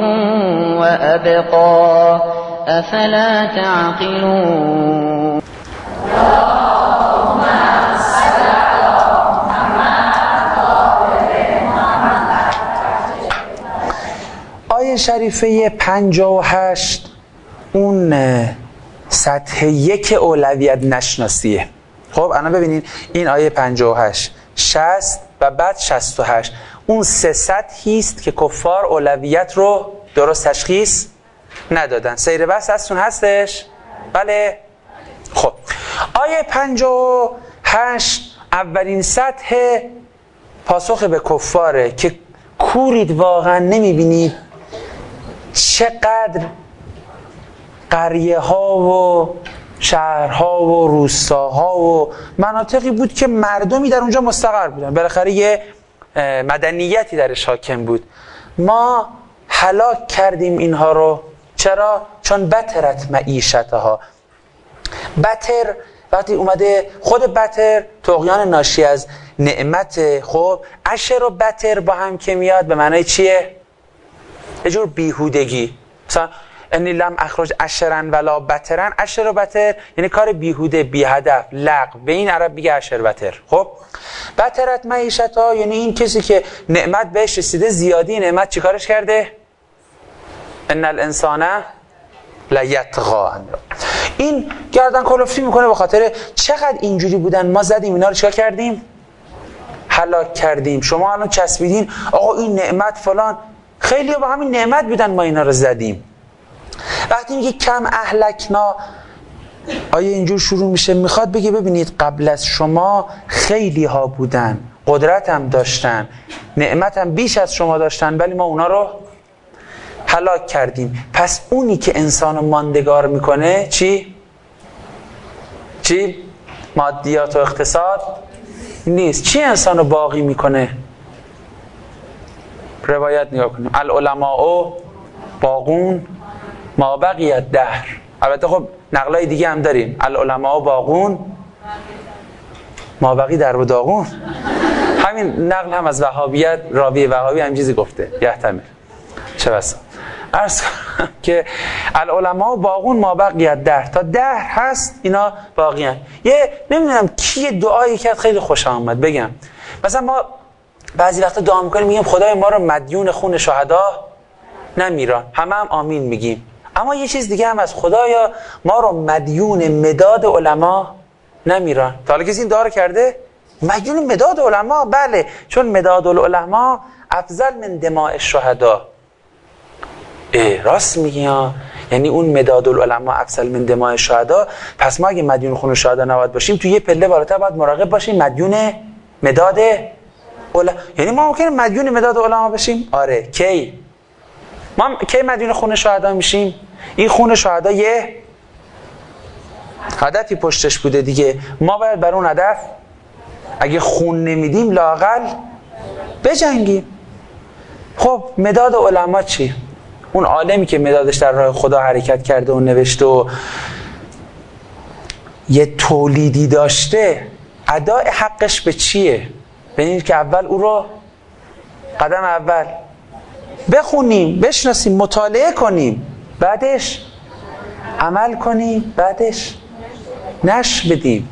وأبقى أفلا تعقلون. آیه شریفه پنجاه و هشت اون سطح یک اولویت نشناسیه. خب الان ببینید این آیه پنجاه و هشت، شصت و بعد شصت و هشت، اون سه سطحی است که کفار اولویت رو درست تشخیص ندادن. سیر بحث ازتون هستش؟ بله. خب آیه پنجاه و هشت اولین سطح پاسخ به کفاره که کورید، واقعا نمیبینید چقدر قریه ها و شهرها و روستاها و مناطقی بود که مردمی در اونجا مستقر بودن، بالاخره یه مدنیتی درش حاکم بود. ما هلاک کردیم اینها رو. چرا؟ چون بترت معیشتها. بتر وقتی اومده خود بتر طغیان ناشی از نعمت. خب عشر و بتر با هم که میاد به معنای چیه؟ یه جور بیهودگی. مثلا انی لم اخرج عشرن ولا بترن، عشر و بتر یعنی کار بیهوده، بی هدف، لغو. به این عرب میگه عشر بتر. خب بترت معیشتها یعنی این کسی که نعمت بهش رسیده، زیادی نعمت چیکارش کرده؟ ان الانسان لیطغی. این گردن کلفتی میکنه به خاطر چقدر اینجوری بودن، ما زدیم اینا رو چیکار کردیم؟ هلاک کردیم. شما الان چسبیدین آقا این نعمت فلان، خیلی با همین نعمت بودن ما اینا رو زدیم. وقتی میگه کم اهلکنا، آیه اینجور شروع میشه، میخواد بگه ببینید قبل از شما خیلی ها بودن، قدرت هم داشتن، نعمت هم بیش از شما داشتن، ولی ما اونا رو هلاک کردیم. پس اونی که انسانو ماندگار میکنه چی؟ چی؟ مادیات و اقتصاد نیست. چی انسانو باقی میکنه؟ روایت نگاه کنیم، العلماء باقون ما بقیت دهر. البته خب نقلای دیگه هم داریم، العلماء باقون ما بقی در و داغون. همین نقل هم از وهابیت، راوی وهابی هم چیزی گفته، یحتمل. چه بسا عرض کنم که العلماء باقون ما بقیت دهر، تا دهر هست اینا باقی هست. یه نمیدونم کی دعایی کرد خیلی خوش آمد بگم. مثلا ما بعضی وقتا دعا میکنیم میگیم خدای ما رو مدیون خون شهدا نمیران، همه هم آمین میگیم. اما یه چیز دیگه هم از خدایا ما رو مدیون مداد علما نمیران. تا حالا کسی این دعا رو کرده؟ مدیون مداد علما؟ بله، چون مداد العلما افضل من دماء الشهدا. اه راست میگی ها، یعنی اون مداد العلما افضل من دماء الشهدا. پس ما اگه مدیون خون شهدا نباید باشیم، تو یه پله بالاتر باید مراقب باشیم مدیون مداد علما. یعنی ما ممکنه مدیون مداد علما بشیم؟ آره. کی ما کی مدیون خون شهدا میشیم؟ این خون شهدا یه هدفی پشتش بوده دیگه. ما باید بر اون هدف اگه خون نمیدیم لااقل بجنگیم. خب مداد علما چی؟ اون عالمی که مدادش در راه خدا حرکت کرده و نوشته و یه تولیدی داشته، ادای حقش به چیه؟ ببینید که اول او رو قدم اول بخونیم، بشناسیم، مطالعه کنیم، بعدش عمل کنیم، بعدش نشر بدیم.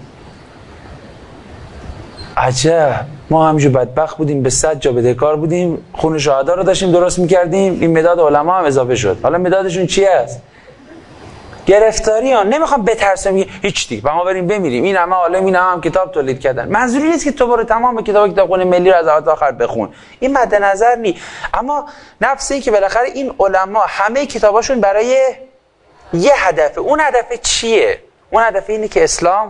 عجب، ما همینجور بدبخت بودیم، به صد جا بدهکار بودیم، خون شهدا رو داشتیم درست میکردیم، این مداد علما هم اضافه شد. حالا مدادشون چی است؟ گرفتاری ها. نمیخوام بترسم هیچ دیگه، ما بریم بمیریم، این همه عالم، این همه هم کتاب تولید کردن. منظوری نیست که تو برو تمام کتاب کتابخونه ملی رو از اول تا آخر بخون، این مد نظر نی. اما نفس این که بالاخره این علما همه کتاباشون برای یه هدفه. اون هدف چیه؟ اون هدف اینه که اسلام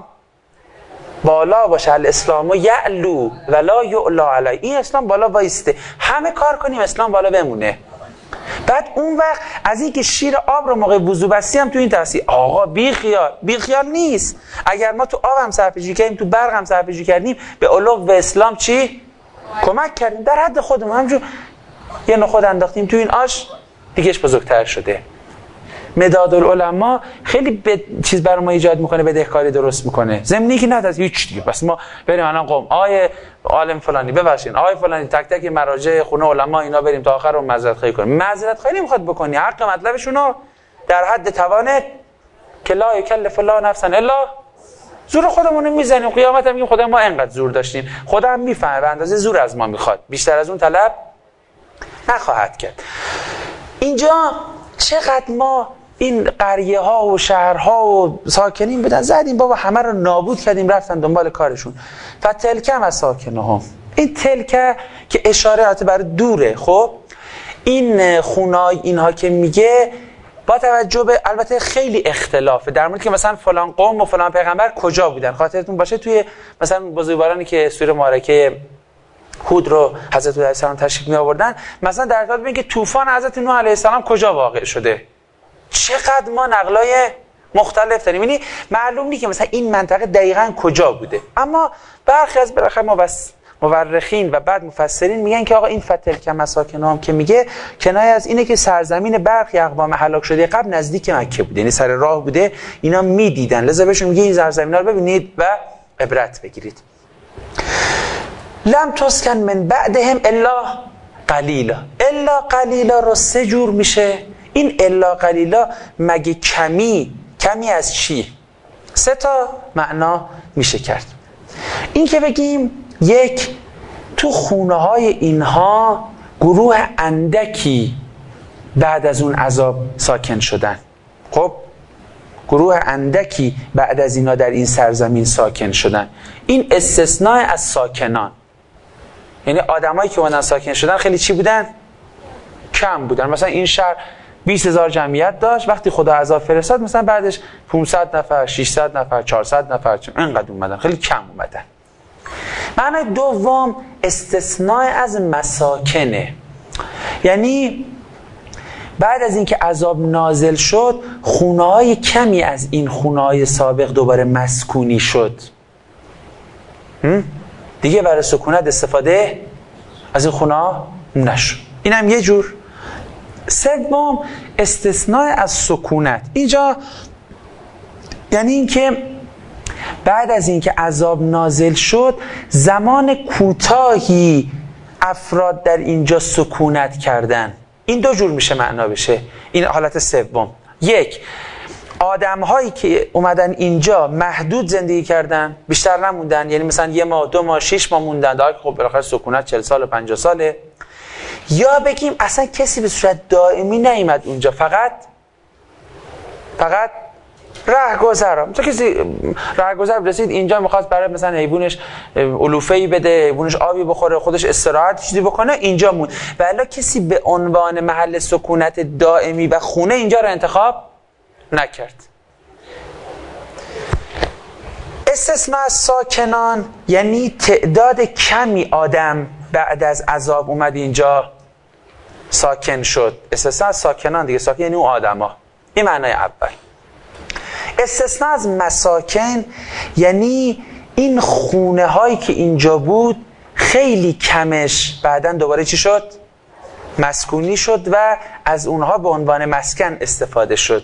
بالا باشه. الاسلام یعلو ولا یعلا علی. این اسلام بالا وایسته، همه کار کنیم اسلام بالا بمونه. بعد اون وقت از این که شیر آب رو موقع وضو بستی هم تو این تحصیل آقا بی خیال، بی خیال نیست. اگر ما تو آب هم صرفه‌جویی کردیم، تو برق هم صرفه‌جویی کردیم، به علو و اسلام چی؟ کمک کردیم در حد خودمون. همونجور یه نخود انداختیم تو این آش، دیگهش بزرگتر شده. مداد العلما خیلی به چیز برای ما ایجاد میکنه، بدهکاری درست میکنه. ضمنی که نه از هیچ دیگه، بس ما بریم الان قوم آیه عالم فلانی ببخشید، آیه فلانی، تک تک مراجع خونه علما اینا بریم تا آخر رو معذرت خواهی کنیم. معذرت خواهی نمیخواد بکنی، حق مطلبشونو در حد توانت که لا یکلف الله نفسا الا زور خودمون میزنیم. قیامت هم میگیم خدا ما اینقدر زور داشتیم، خدا هم میفهمه به اندازه زور از ما میخواد، بیشتر از اون طلب نخواهد کرد. اینجا چقدر ما این قریه ها و شهرها و ساکنین بدن زدیم بابا، همه رو نابود کردیم، رفتن دنبال کارشون. فتلکه هم از ساکنه هم. این تلکه که اشاره بر دوره. خب این خونای اینها که میگه با توجه به البته خیلی اختلافه در مورد که مثلا فلان قوم و فلان پیغمبر کجا بودن. خاطرتون باشه توی مثلا بزرگوارانی که سوره معرکه هود رو حضرت هود علیه السلام تشریف می آوردن، مثلا در ارتباط به اینکه طوفان حضرت نوح علیه السلام کجا واقع شده، چقدر ما نقلای مختلف داریم. یعنی معلوم نیست که مثلا این منطقه دقیقاً کجا بوده. اما برخی از بالاخره ما بس مورخین و بعد مفسرین میگن که آقا این فتل که مساکنام که میگه کنایه از اینه که سرزمین برخی اقوام هلاک شده قبل نزدیک مکه بوده، یعنی سر راه بوده، اینا میدیدن، لذا بهشون میگه این سرزمینا رو ببینید و عبرت بگیرید. لم تسکن من بعدهم الا قلیلا. الا قلیلا رو سه جور میشه. این الا قلیلا مگه کمی؟ کمی از چی؟ سه تا معنا میشه کرد. این که بگیم یک، تو خونه های اینها گروه اندکی بعد از اون عذاب ساکن شدن. خب گروه اندکی بعد از اینا در این سرزمین ساکن شدن. این استثناء از ساکنان، یعنی آدمایی که اومدن ساکن شدن خیلی چی بودن؟ کم بودن. مثلا این شهر بیست هزار جمعیت داشت، وقتی خدا عذاب فرستاد مثلا بعدش پانصد نفر، ششصد نفر، چهارصد نفر اینقدر اومدن، خیلی کم اومدن. معنی دوم استثناء از مساکنه، یعنی بعد از اینکه عذاب نازل شد خونه‌های کمی از این خونه‌های سابق دوباره مسکونی شد، دیگه برای سکونت استفاده از این خونه‌ها نشد. این هم یه جور. سوم استثناء از سکونت، اینجا یعنی اینکه بعد از اینکه عذاب نازل شد زمان کوتاهی افراد در اینجا سکونت کردن. این دو جور میشه معنا بشه. این حالت سوم. یک، آدم هایی که اومدن اینجا محدود زندگی کردن، بیشتر نموندن، یعنی مثلا یه ماه، دو ماه، شش ماه موندن، در خب بالاخره سکونت چهل سال و پنجاه ساله. یا بگیم اصلا کسی به صورت دائمی نیامد اونجا، فقط فقط رهگذر. مثلا کسی رهگذر رسید اینجا میخواست برای مثلا حیوانش علوفه‌ای بده، حیوانش آبی بخوره، خودش استراحت چیزی بکنه، اینجا موند. ولی کسی به عنوان محل سکونت دائمی و خونه اینجا رو انتخاب نکرد. استثناء از ساکنان یعنی تعداد کمی آدم بعد از عذاب اومد اینجا ساکن شد. استثناء از ساکنان دیگه، ساکن یعنی اون آدما. این معنای اول. استثناء از مساکن یعنی این خونه هایی که اینجا بود خیلی کمش بعداً دوباره چی شد؟ مسکونی شد و از اونها به عنوان مسکن استفاده شد.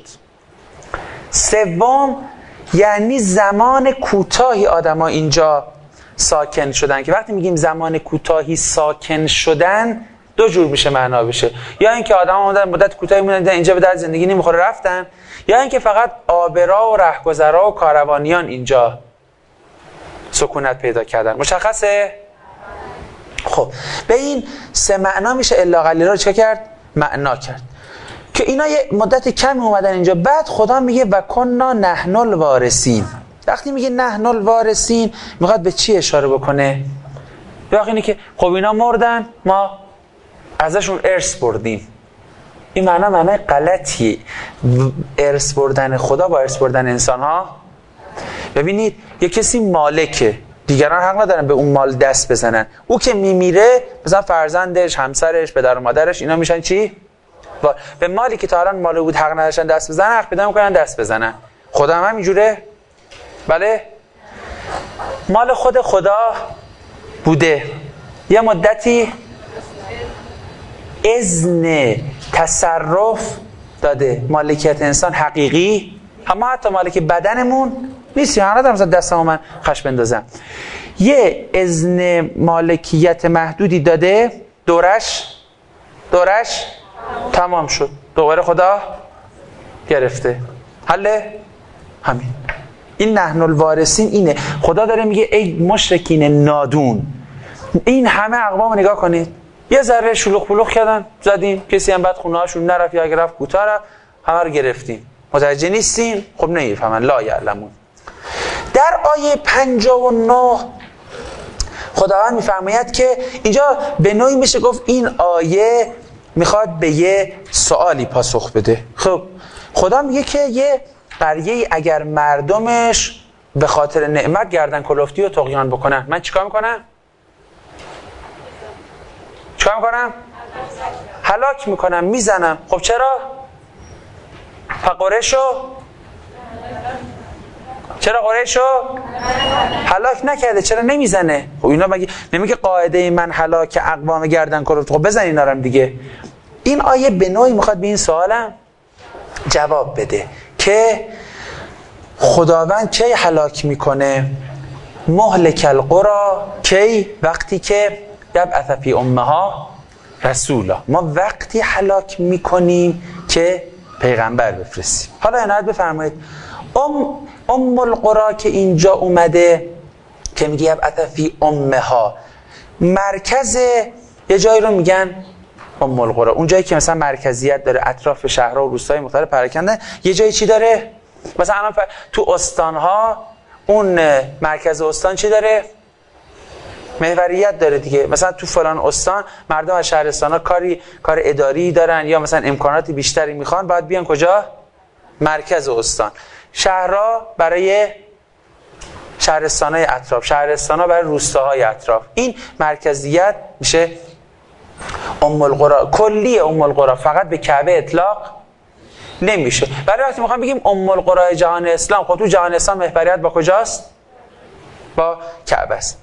سوم یعنی زمان کوتاهی آدما اینجا ساکن شدن، که وقتی میگیم زمان کوتاهی ساکن شدن دو جور میشه معنا بشه. یا اینکه آدما اومدن مدت کوتاهی موندن اینجا به درد زندگی نمیخوره رفتن، یا اینکه فقط آبرا و رهگذرا و کاروانیان اینجا سکونت پیدا کردن. مشخصه؟ خب به این سه معنا میشه الا قلیلا رو چه کرد؟ معنا کرد که اینا یه مدت کمی اومدن اینجا. بعد خدا میگه و کنا نحن الوارثین. وقتی میگه نحن الوارثین میخواد به چی اشاره بکنه؟ به اینه که خب اینا مردن، ما ازشون ارث بردیم. این معنا معنای غلطیه. ارث بردن خدا با ارث بردن انسان ها. ببینید یه کسی مالکه، دیگران حق ندارن به اون مال دست بزنن. او که میمیره مثلا فرزندش، همسرش، پدر و مادرش اینا میشن چی؟ به مالی که تا الان مال بود حق نداشتن دست بزنن، حق پیدا میکنن دست بزنن. خدا هم همینجوره؟ بله. مال خود خدا بوده، یه مدتی اذن تصرف داده. مالکیت انسان حقیقی، اما حتی مالک بدنمون نیست. یا ندارم مثلا دستمو من خش بندازم. یه اذن مالکیت محدودی داده، دورش دورش تمام شد، دوباره خدا گرفته. حله همین. این نحن الوارثین اینه. خدا داره میگه ای مشرکین نادون، این همه اقوام نگاه کنید، یه ذره شلوغ پلوغ کردن، زدیم، کسی هم بعد خونه هاشون نرفت یا اگه رفت کوتاه رفت، همه رو گرفتیم. متوجه نیستین؟ خب نمیفهمن. لا یعلمون. در آیه پنجاه و نه خداوند میفرماید که اینجا به نوعی میشه گفت این آیه میخواد به یه سوالی پاسخ بده. خب خدا میگه که یه قریه اگر مردمش به خاطر نعمت گردن کلفتی و طغیان بکنن، من چیکار میکنم؟ چیکار میکنم؟ هلاک میکنم، میزنم. خب چرا؟ فقرشو چرا قریشو هلاک نکرده؟ چرا نمیزنه؟ خب اینا مگه نمیگه قاعده من هلاک اقوام گردن کلفتی؟ خب بزن اینا رو دیگه. این آیه به نوعی میخواد به این سوالم جواب بده که خداوند کی هلاک میکنه مهلک القری کی؟ وقتی که یبعث فی امها رسولا، ما وقتی هلاک میکنیم که پیغمبر بفرستیم. حالا عنایت بفرمایید ام ام القری که اینجا اومده که میگه یبعث فی امها، مرکز یه جایی رو میگن ام القری، اون جایی که مثلا مرکزیت داره، اطراف شهرها و روستاهای مختلف پراکنده. یه جایی چی داره؟ مثلا الان تو استانها اون مرکز استان چی داره؟ محوریت داره دیگه. مثلا تو فلان استان مردم از شهرستان‌ها کاری کار اداری دارن یا مثلا امکانات بیشتری میخوان، باید بیان کجا؟ مرکز استان. شهرها برای شهرستان‌های اطراف، شهرستان‌ها برای روستاهای اطراف. این مرکزیت میشه ام القری. کلی ام القری فقط به کعبه اطلاق نمیشه. برای وقتی میخوام بگیم ام القری جهان اسلام، خب تو جهان اسلام محوریت با کجاست؟ با کعبه است.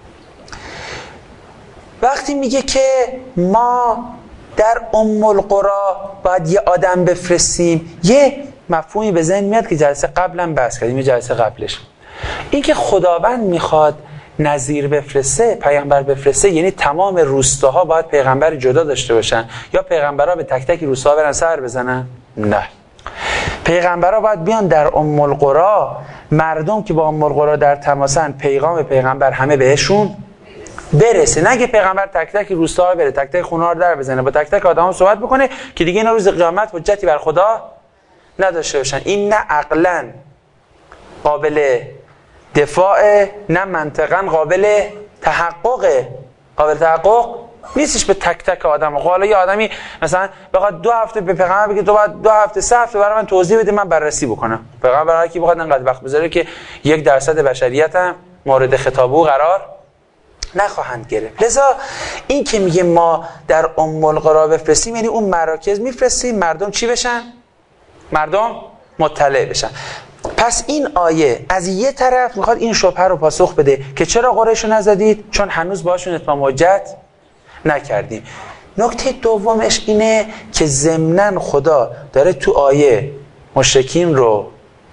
وقتی میگه که ما در ام القری باید یه آدم بفرستیم، یه مفهومی به ذهن میاد که جلسه قبلا بحث کردیم، یه جلسه قبلش، این که خداوند میخواد نذیر بفرسته، پیغمبر بفرسته، یعنی تمام روستاها باید پیغمبر جدا داشته باشن یا پیغمبرها به تک تک روستاها برن سر بزنن؟ نه، پیغمبرها باید بیان در ام القری، مردم که با ام القری در تماسن پیغام پیغمبر همه بهشون برسه. نگه پیغمبر تک تک روستاها بره، تک تک خونه‌ها رو در بزنه، با تک تک آدم‌ها صحبت بکنه که دیگه اینا روز قیامت حجتی بر خدا نداشته باشن. این نه عقلاً قابل دفاع، نه منطقاً قابل تحقق. قابل تحقق نیستش به تک تک آدم. حالا یه آدمی مثلا بخواد دو هفته به پیغمبر بگه تو باید دو هفته سه هفته برای من توضیح بده من بررسی بکنم، پیغمبر برای کی بخواد انقدر وقت بذاره که یک درصد بشریت هم مورد خطاب او قرار نخواهند گرفت. لذا این که میگه ما در ام القری بفرستیم، یعنی اون مراکز میفرستیم مردم چی بشن؟ مردم مطلع بشن. پس این آیه از یه طرف میخواد این شبهه رو پاسخ بده که چرا قریش رو نزدید؟ چون هنوز باشون اتمام حجت نکردیم. نکته دومش اینه که ضمناً خدا داره تو آیه مشرکین رو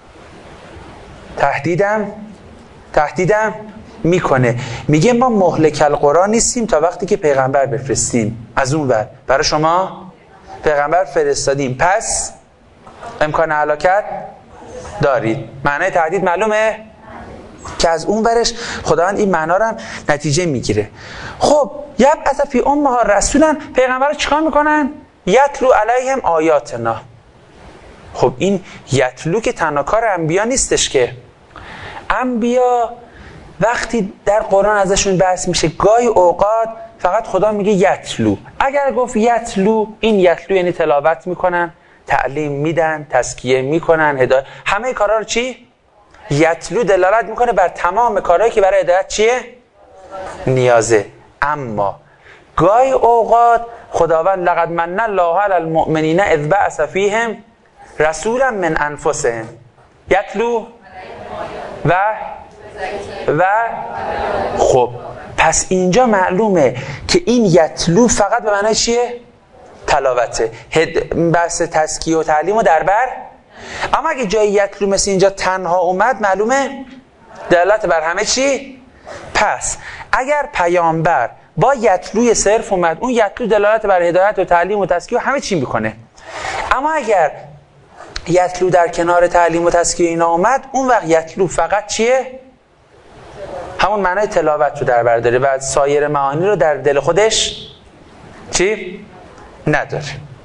تهدیدم تهدیدم میکنه، میگه ما مهلک القری نیستیم تا وقتی که پیغمبر بفرستیم. از اون ور برای شما پیغمبر فرستادیم، پس امکان هلاکت دارید. معنای تهدید معلومه که از اون ورش خداوند این معنا رو هم نتیجه میگیره. خب یبعث فی امها رسولا، پیغمبر رو چیکار میکنن؟ یتلو علیهم آیاتنا. خب این یتلو که تنها کار انبیا نیستش که. انبیا وقتی در قرآن ازشون بحث میشه گاهی اوقات فقط خدا میگه یتلو. اگر گفت یتلو، این یتلو یعنی تلاوت میکنن، تعلیم میدن، تزکیه میکنن، هدایت، همه کارا رو چی؟ یتلو دلالت میکنه بر تمام کارهایی که برای هدایت چیه؟ نیازه. اما گاهی اوقات خداوند لقد من الله علی المؤمنین اذ بعث فیهم رسولا من انفسهم یتلو و و خب پس اینجا معلومه که این یتلو فقط به معنی چیه؟ تلاوته، بحث تزکیه و تعلیم و دربر. اما اگه جای یتلو مثل اینجا تنها اومد، معلومه دلالت بر همه چی. پس اگر پیامبر با یتلوی صرف اومد، اون یتلو دلالت بر هدایت و تعلیم و تزکیه و همه چی میکنه. اما اگر یتلو در کنار تعلیم و تزکیه اینا اومد، اون وقت یتلو فقط چیه؟ همون معنای تلاوت رو در بر داره و سایر معانی رو در دل خودش چی؟ نداره.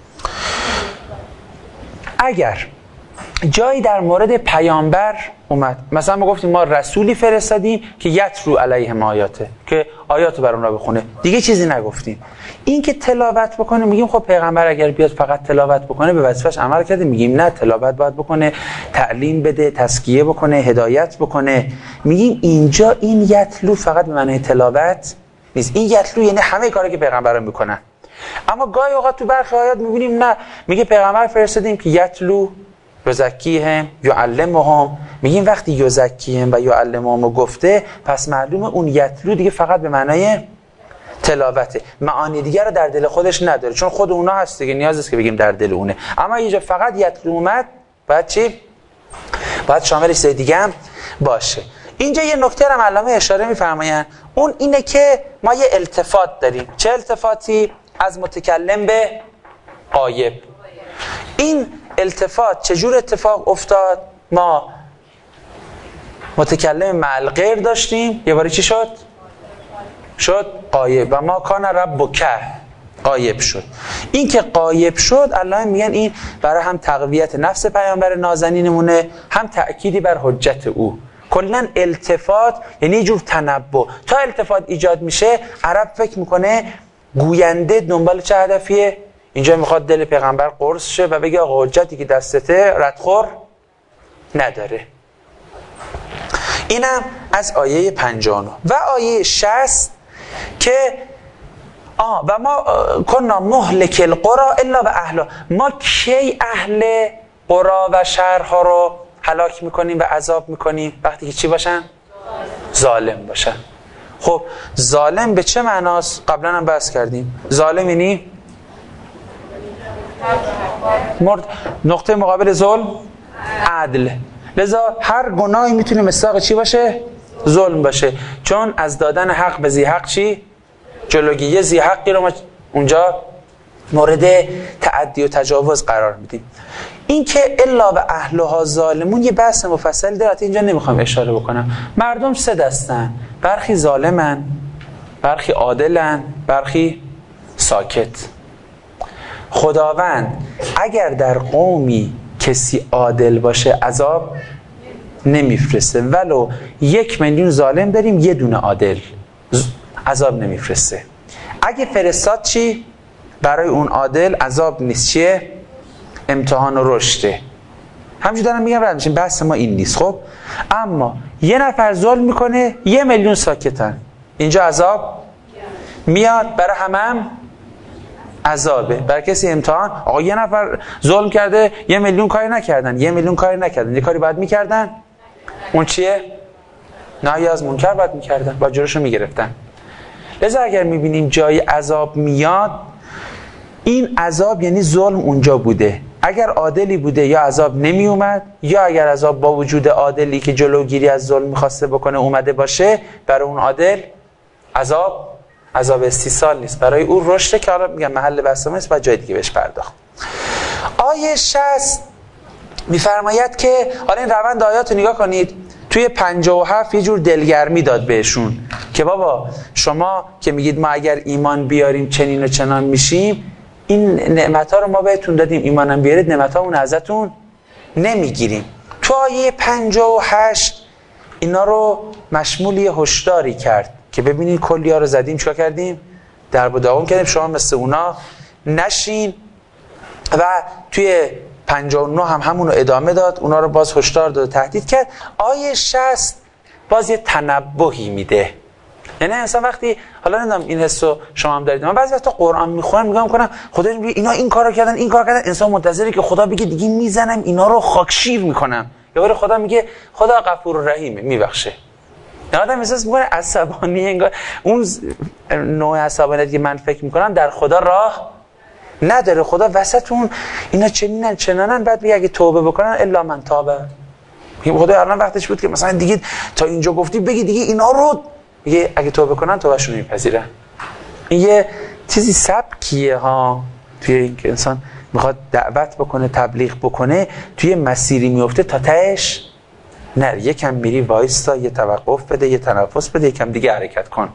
اگر جایی در مورد پیامبر اومد، مثلا ما گفتیم ما رسولی فرستادیم که یتلو علیهم آیاته، که آیاتو بر اونها بخونه، دیگه چیزی نگفتیم. این که تلاوت بکنه، میگیم خب پیغمبر اگر بیاد فقط تلاوت بکنه به وظیفش عمل کرده؟ میگیم نه، تلاوت باید بکنه، تعلیم بده، تزکیه بکنه، هدایت بکنه. میگیم اینجا این یتلو فقط به معنی تلاوت نیست، این یتلو یعنی همه کاری که پیغمبران میکنن. اما گاهی اوقات تو برخی آیات میبینیم نه، میگه پیغمبر فرستادیم که یتلو یزکیهم یعلمهم. میگیم وقتی یزکیهم و یعلمهم گفته، پس معلومه اون یتلو دیگه فقط به معنای تلاوته، معانی دیگه رو در دل خودش نداره، چون خود اونا هست دیگه، نیاز نیست که بگیم در دل اونه. اما اینجا فقط یتلو اومد، باید چی؟ باید شامل چیز دیگه هم باشه. اینجا یه نکته رو علامه اشاره می‌فرمایند، اون اینه که ما یه التفات داریم. چه التفاتی؟ از متکلم به غایب. این التفات چجور اتفاق افتاد؟ ما متکلم مع الغیر داشتیم، یه باری چی شد؟ شد غایب. و ما کان ربک، غایب شد. این که غایب شد الله میگن این برای هم تقویت نفس پیامبر نازنینمونه، هم تأکیدی بر حجت او. کلن التفات یعنی یه جور تنبؤ. تا التفات ایجاد میشه عرب فکر میکنه گوینده دنبال چه هدفیه؟ اینجا میخواد دل پیغمبر قرص شه و بگه آقا حجتی که دستته ردخور نداره. اینم از آیه پنجاه و نه. و آیه شصت که آه و ما کنا مهلک القرى الا و اهلها، ما کی اهل قرا و شهرها رو هلاک میکنیم و عذاب میکنیم؟ وقتی که چی باشن؟ ظالم باشن. خب ظالم به چه معناست؟ قبلا هم بحث کردیم. ظالم یعنی مرد. نقطه مقابل ظلم عدل. لذا هر گناهی میتونه مصداق چی باشه؟ ظلم باشه. چون از دادن حق به ذی حق چی؟ جلوگیری. ذی حقی رو ما اونجا مورد تعدی و تجاوز قرار میدیم. این که الا و اهلها ظالمون یه بحث مفصل داره، اینجا نمیخوام اشاره بکنم. مردم سه دستن، برخی ظالمن، برخی عادلن، برخی ساکت. خداوند اگر در قومی کسی عادل باشه عذاب نمیفرسته، ولو یک میلیون ظالم داریم یه دونه عادل عذاب نمیفرسته. اگه فرستاد چی؟ برای اون عادل عذاب نیست، چیه؟ امتحان و رشده. همینجور دارم میگم رد میشیم، بحث ما این نیست. خب اما یه نفر ظلم میکنه یه میلیون ساکتن، اینجا عذاب میاد. برای همه هم عذابه. برای کسی امتحان. آقا یه نفر ظلم کرده یه میلیون کاری نکردن، یه میلیون کاری نکردن، یه کاری باید میکردن. اون چیه؟ نهی از منکر باید میکردن، با جلوشو میگرفتن. لذا اگر میبینیم جای عذاب میاد، این عذاب یعنی ظلم اونجا بوده. اگر عادلی بوده یا عذاب نمی اومد، یا اگر عذاب با وجود عادلی که جلوگیری از ظلم میخواسته بکنه اومده باشه، برای اون عادل عذاب عذاب استیصال نیست، برای اون رشده که حالا میگم محل بحث ما نیست، بعد جای دیگه بهش پرداخت. آیه شصت میفرماید که حالا این روند آیات رو نگاه کنید. توی پنجاه و هفت یه جور دلگرمی داد بهشون که بابا شما که میگید ما اگر ایمان بیاریم چنین و چنان میشیم، این نعمت‌ها رو ما بهتون دادیم، ایمانم بیارید نعمت‌هامون ازتون نمیگیریم. تو آیه پنجاه و هشت اینا رو مشمول یه هشداری کرد که ببینید کلی‌ها رو زدیم، چیکار کردیم؟ درب و داغون کردیم، شما مثل اونا نشین. و توی پنجاه و نه هم همون رو ادامه داد، اونا رو باز هشدار داد و تهدید کرد. آیه شصت باز یه تنبهی میده. یعنی انسان وقتی حالا نمیدونم این حسو شما هم دارید، من بعضی وقتا قرآن میخونم میگم کنم خدا میگه اینا این کارو کردن این کار کردن، انسان منتظره که خدا بگه دیگه میزنم اینا رو خاکشیر میکنم، یا بره خدا میگه خدا غفور رحیمه میبخشه. نه آدم احساس میکنه عصبانی، انگار اون نوع عصبانیتی که من فکر میکنم در خدا راه نداره. خدا وسط اون اینا چنینن چنانن، بعد میگه اگه توبه بکنن الا من تابه. خدا الان وقتش بود که مثلا دیگه تا اینجا گفتی بگی دیگه اینا رو میگه اگه توبه کنن توبهشون میپذیرن. این یه چیزی سبکیه ها، توی این که انسان میخواد دعوت بکنه تبلیغ بکنه توی مسیری میفته تا تهش نره، یکم میری وایستا، یه توقف بده، یه تنفس بده، یکم دیگه حرکت کن.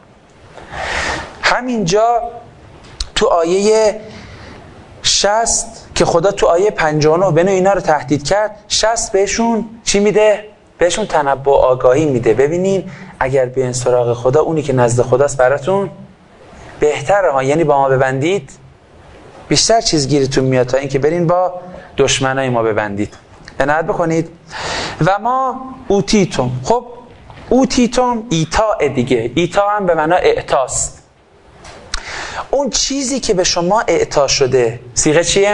همینجا تو آیه شصت که خدا تو آیه پنجاه و نه بنو اینا رو تهدید کرد، شصت بهشون چی میده؟ بهشون تنبؤ آگاهی میده. ببینین اگر بیاین سراغ خدا، اونی که نزد خداست براتون بهتره ها، یعنی با ما ببندید بیشتر چیز گیرتون میاد تا اینکه برین با دشمنای ما ببندید. عنایت بکنید. و ما اوتیتم. خب اوتیتم ایتاء دیگه، ایتاء هم به معنی اعطاست. اون چیزی که به شما اعطا شده صیغه چیه؟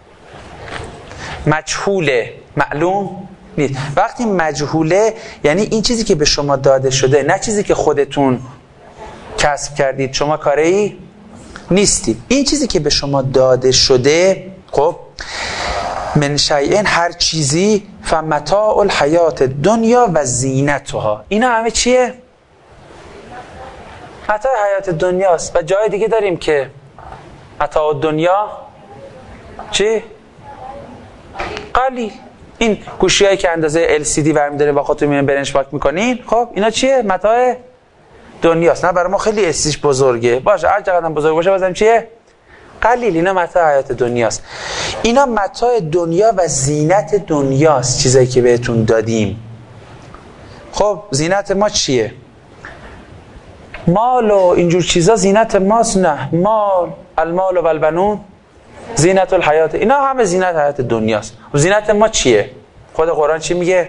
مجهوله، معلوم نیست. وقتی مجهوله یعنی این چیزی که به شما داده شده، نه چیزی که خودتون کسب کردید، شما کاری نیستید. این چیزی که به شما داده شده، خب من شیء هر چیزی فمتاع الحیات دنیا و زینتها. اینا همه چیه؟ متاع حیات دنیاست. و جای دیگه داریم که متاع دنیا چی؟ قلیل. این گوشی هایی که اندازه ال سی دی برمی داریم با خودتون میرین برنچمارک میکنین، خب اینا چیه؟ متاع دنیاست. نه برای ما خیلی استیش بزرگه، باشه هر چقدر بزرگ باشه بازم چیه؟ قلیل. اینا متاع حیات دنیاست. اینا متاع دنیا و زینت دنیاست، چیزایی که بهتون دادیم. خب زینت ما چیه؟ مال و اینجور چیزا زینت ماست؟ نه. مال، المال و البنون زینت الحیات، اینا همه زینت حیات دنیاست. و زینت ما چیه؟ خود قرآن چی میگه؟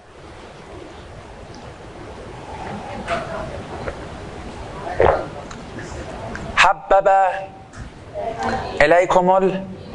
حبب الیکم ال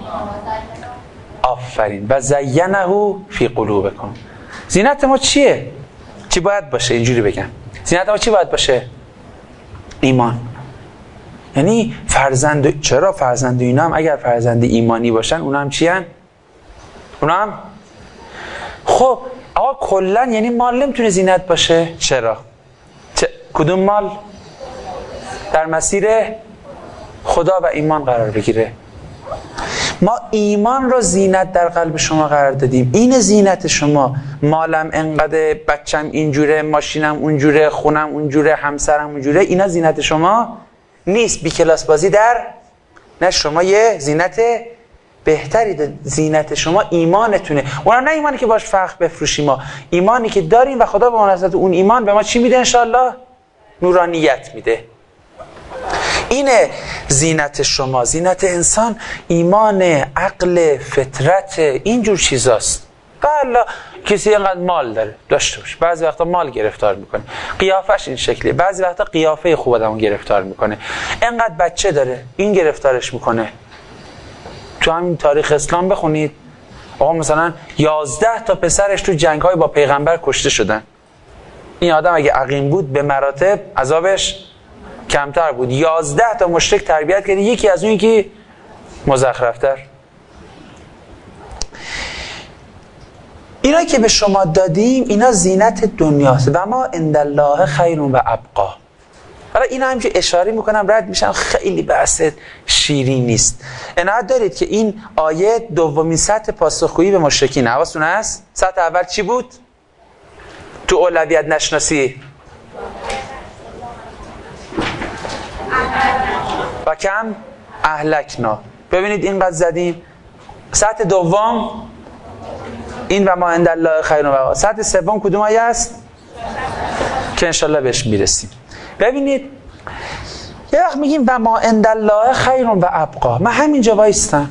آفرین و زینه فی قلوبکم. زینت ما چیه؟ چی باید باشه؟ اینجوری بگم زینت ما چی باید باشه؟ ایمان. یعنی فرزند. چرا فرزند اینا هم اگر فرزند ایمانی باشن اونا هم چی هن؟ اونا هم خب آقا کلن یعنی مال نمیتونه زینت باشه. چرا؟ چه؟ کدوم مال؟ در مسیر خدا و ایمان قرار بگیره. ما ایمان رو زینت در قلب شما قرار دادیم. این زینت شما. مالم انقدر، بچم اینجوره، ماشینم اونجوره، خونم اونجوره، همسرم اونجوره، اینا زینت شما نیست. بی کلاس بازی در نه. شما یه زینت بهتری ده. زینت شما ایمانتونه. اونم نه ایمانی که باش فخر بفروشیم، ما ایمانی که داریم و خدا به مناسبت اون ایمان به ما چی میده انشالله؟ نورانیت میده. اینه زینت شما. زینت انسان ایمان، عقل، فطرت، اینجور چیزاست. بله کسی اینقدر مال داره داشته باشه، بعضی وقتا مال گرفتار میکنه، قیافش این شکلیه، بعضی وقتا قیافه خوب آدمو گرفتار میکنه. اینقدر بچه داره این گرفتارش میکنه. تو همین تاریخ اسلام بخونید آقا مثلا یازده تا پسرش تو جنگ های با پیغمبر کشته شدن. این آدم اگه عقیم بود به مراتب عذابش کمتر بود. یازده تا مشرک تربیت کرده، یکی از اون که مزخرفتر. اینا که به شما دادیم اینا زینت دنیاست. و ما عند الله خیر و ابقا. حالا اینا هم که اشاره میکنم رد میشم، خیلی بحث شیرین نیست. عنایت دارید که این آیه دومین سطح پاسخگویی به مشرکین. حواستون هست؟ سطح اول چی بود؟ تو اولویت نشناسی و کم اهلکنا. ببینید اینقدر زدیم. سطح دوم این و ما عند الله خیر و ابقا. سطح سوم کدوم آیه است که انشالله بهش میرسیم؟ ببینید یه وقت میگیم و ما عند الله خیر و ابقا، من همینجا وایستم.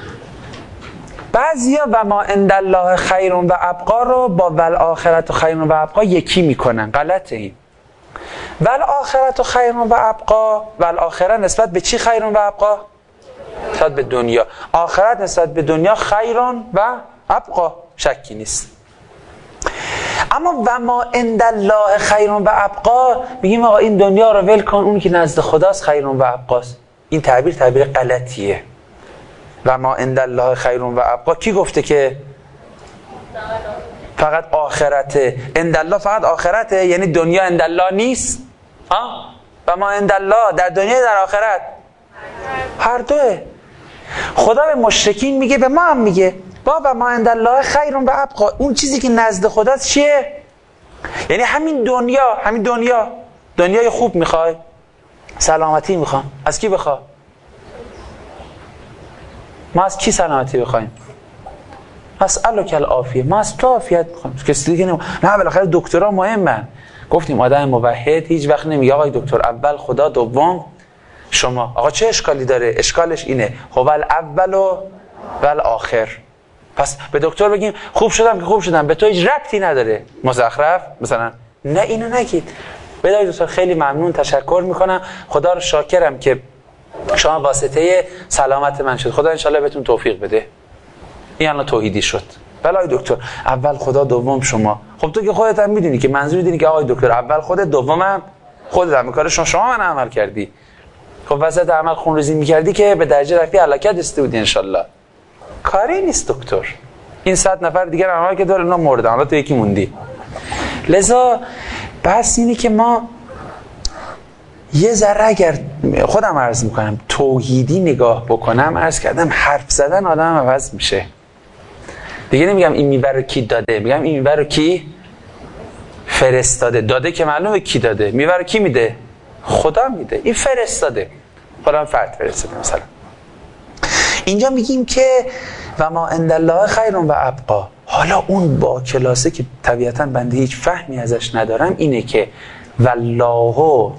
بعضیا و ما عند الله خیر و ابقا رو با والآخرت و خیر و ابقا یکی میکنن. غلطه این. والآخرت و خیر و ابقا، والآخره نسبت به چی خیر و ابقا؟ نسبت به دنیا. آخرت نسبت به دنیا خیر و ابقا، شکی نیست. اما و ما عند الله خیر و ابقا میگیم آقا این دنیا رو ول کن، اون که نزد خداست خیر و ابقاست. این تعبیر تعبیر غلطیه. و ما عند الله خیر و ابقا کی گفته که فقط آخرته؟ عند الله فقط آخرته؟ یعنی دنیا عند الله نیست؟ ها؟ و ما عند الله در دنیا در آخرت هر دوه. خدا به مشرکین میگه، به ما هم میگه با و ما عند الله خیر و ابقا. اون چیزی که نزد خداست چیه؟ یعنی همین دنیا. همین دنیا دنیای خوب میخوای؟ سلامتی میخوام. از کی بخوا؟ ما از کی سلامتی بخوایم؟ اسألک العافیه. ما از تو عافیت میخوایم. کسی دیگه نمی... نه بالاخره دکترا مهمه. گفتیم آدم موحد هیچ وقت نمیگه آقای دکتر اول خدا دوم شما. آقا چه اشکالی داره؟ اشکالش اینه هو الاول و والآخر. پس به دکتر بگیم خوب شدم که خوب شدم، به تو هیچ ربطی نداره. مزخرف مثلا نه، اینو نگید. بدای دکتر خیلی ممنون، تشکر میکنم، خدا رو شاکرم که شما واسطه سلامت من شد، خدا انشالله بهتون توفیق بده. این الان توحیدی شد. بلای دکتر اول خدا دوم شما. خب تو که خودت هم میدونی که منظوری دینی که آقای دکتر اول خودت دومم خودت، هم کار شما شما من عمل کردی. خب وسط عمل خونریزی میکردی که به درجه رفتی هلاکت رسیده بودی انشالله. کاری نیست دکتر. این صد نفر دیگر اونها که داره اونا مردن، حالا تو یکی موندی. لذا بحث اینه که ما یه ذره اگر خودم عرض میکنم توحیدی نگاه بکنم، عرض کردم حرف زدن آدم عوض میشه. دیگه نمیگم این میوه رو کی داده، میگم این میوه رو کی فرستاده. داده که معلومه کی داده، میوه رو کی میده؟ خدا میده. این فرستاده، فلان فرد فرستاده. مثلا اینجا میگیم که و ما عند الله خیر و ابقا. حالا اون با کلاسه که طبیعتا بنده هیچ فهمی ازش ندارم اینه که والله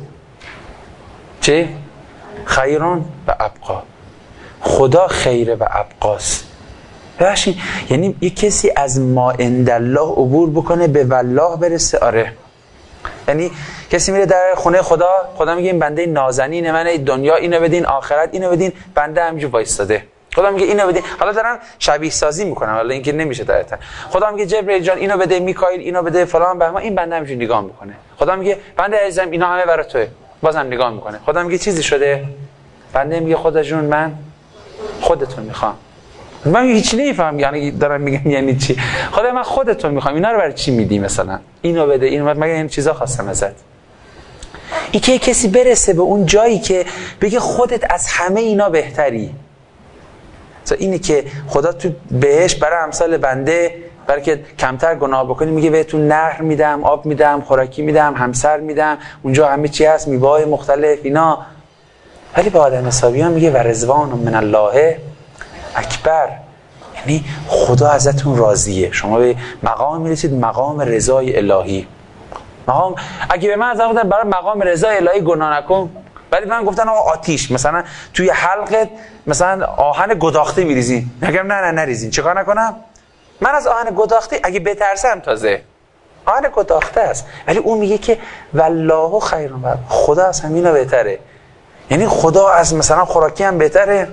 چه؟ خیرون و ابقا. خدا خیره و ابقاست. ببخشید یعنی یک کسی از ما عند الله عبور بکنه به والله برسه؟ آره. یعنی کسی میره در خونه خدا، خدا میگه این بنده نازنین منه، دنیا اینو بدین، آخرت اینو بدین، بنده همینجور وایستاده. خدا میگه اینو بدین. حالا دارن شبیه سازی میکنن، حالا اینکه نمیشه درتا. خدا میگه جبرئیل جان اینو بده، میکائیل اینو بده، فلان بهمان. این بنده همینجور نگاه میکنه. خدا میگه بنده عزیزم اینا همه برای توئه، بازم نگاه میکنه. خدا میگه چیزی شده؟ بنده میگه خدا جون من خودتون میخوام. من هیچ نمیفهمم یعنی دارم میگم یعنی چی. خدا من خودتون میخوام. اینا رو برای چی میدی؟ مثلا اینو بده، اینو بده، مگه این چیزا خواستم ازت؟ این که کسی برسه به اون جایی که بگه خودت از همه اینا بهتری. اینه که خدا تو بهش برای امثال بنده، برای که کمتر گناه بکنی، میگه بهتون نهر میدم، آب میدم، خوراکی میدم، همسر میدم، اونجا همه چی هست، میوه‌های مختلف اینا. ولی به آدم حسابیان میگه و رضوان من الله اکبر. یعنی خدا ازتون راضیه. شما به مقام میرسید، مقام رضای الهی. مقام اگه به من از بودن برای مقام رضای الهی گناه نکن، ولی من گفتن آقا آتیش مثلا توی حلقت مثلا آهن گداخته میریزی، نگم نه نه نریزین، چیکار نکنم؟ من از آهن گداخته اگه بترسم تازه آهن گداخته است، ولی اون میگه که والله خیر و خدا از همینا بهتره. یعنی خدا از مثلا خوراکی هم بهتره.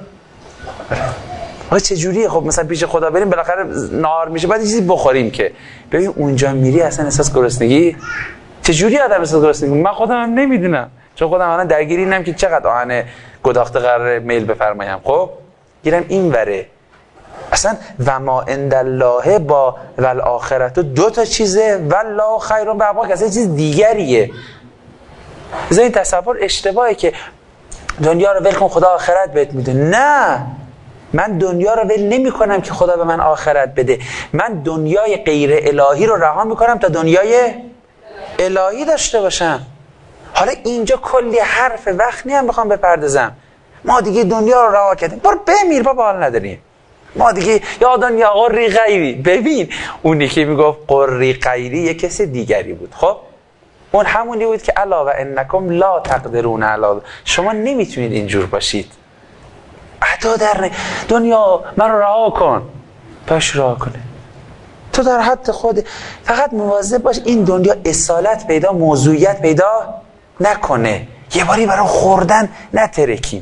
آقا چه جوریه؟ خب مثلا پیش خدا بریم بالاخره نهار میشه، بعد چیزی بخوریم که ببین اونجا میری اصلا احساس گرسنگی. چه جوری آدم احساس گرسنگی؟ من خودم هم نمیدونم، چون خودم الان درگیری اینم که چقدر آهن گداخته قراره میل بفرمایم. خب گیرم این وره اصلا و ما عند الله با والآخرت دو تا چیزه، والله خیر و ابقا اصلا چیز دیگریه. مثلا این تصور اشتباهه که دنیا رو ول کن خدا آخرت بهت میده. نه، من دنیا رو ول نمی کنم که خدا به من آخرت بده. من دنیای غیر الهی رو رها میکنم تا دنیای الهی داشته باشم. حالا اینجا کلی حرف وقت نیم بخوام بپردازم. ما دیگه دنیا رو رها کردیم، برو بمیر بابا، حال نداریم. ما دیگه یا دنیا قری غیری. ببین اونی که میگفت قری غیری یه کسی دیگری بود. خب اون همونی بود که الا و انکم لا تقدرون علی، شما نمیتونید اینجور باشید. عطا در دنیا من رو رها کن، باش رها کنه. تو در حد خود فقط مواظب باش این دنیا اصالت پیدا، موضوعیت پیدا نکنه. یه باری برای خوردن نترکیم.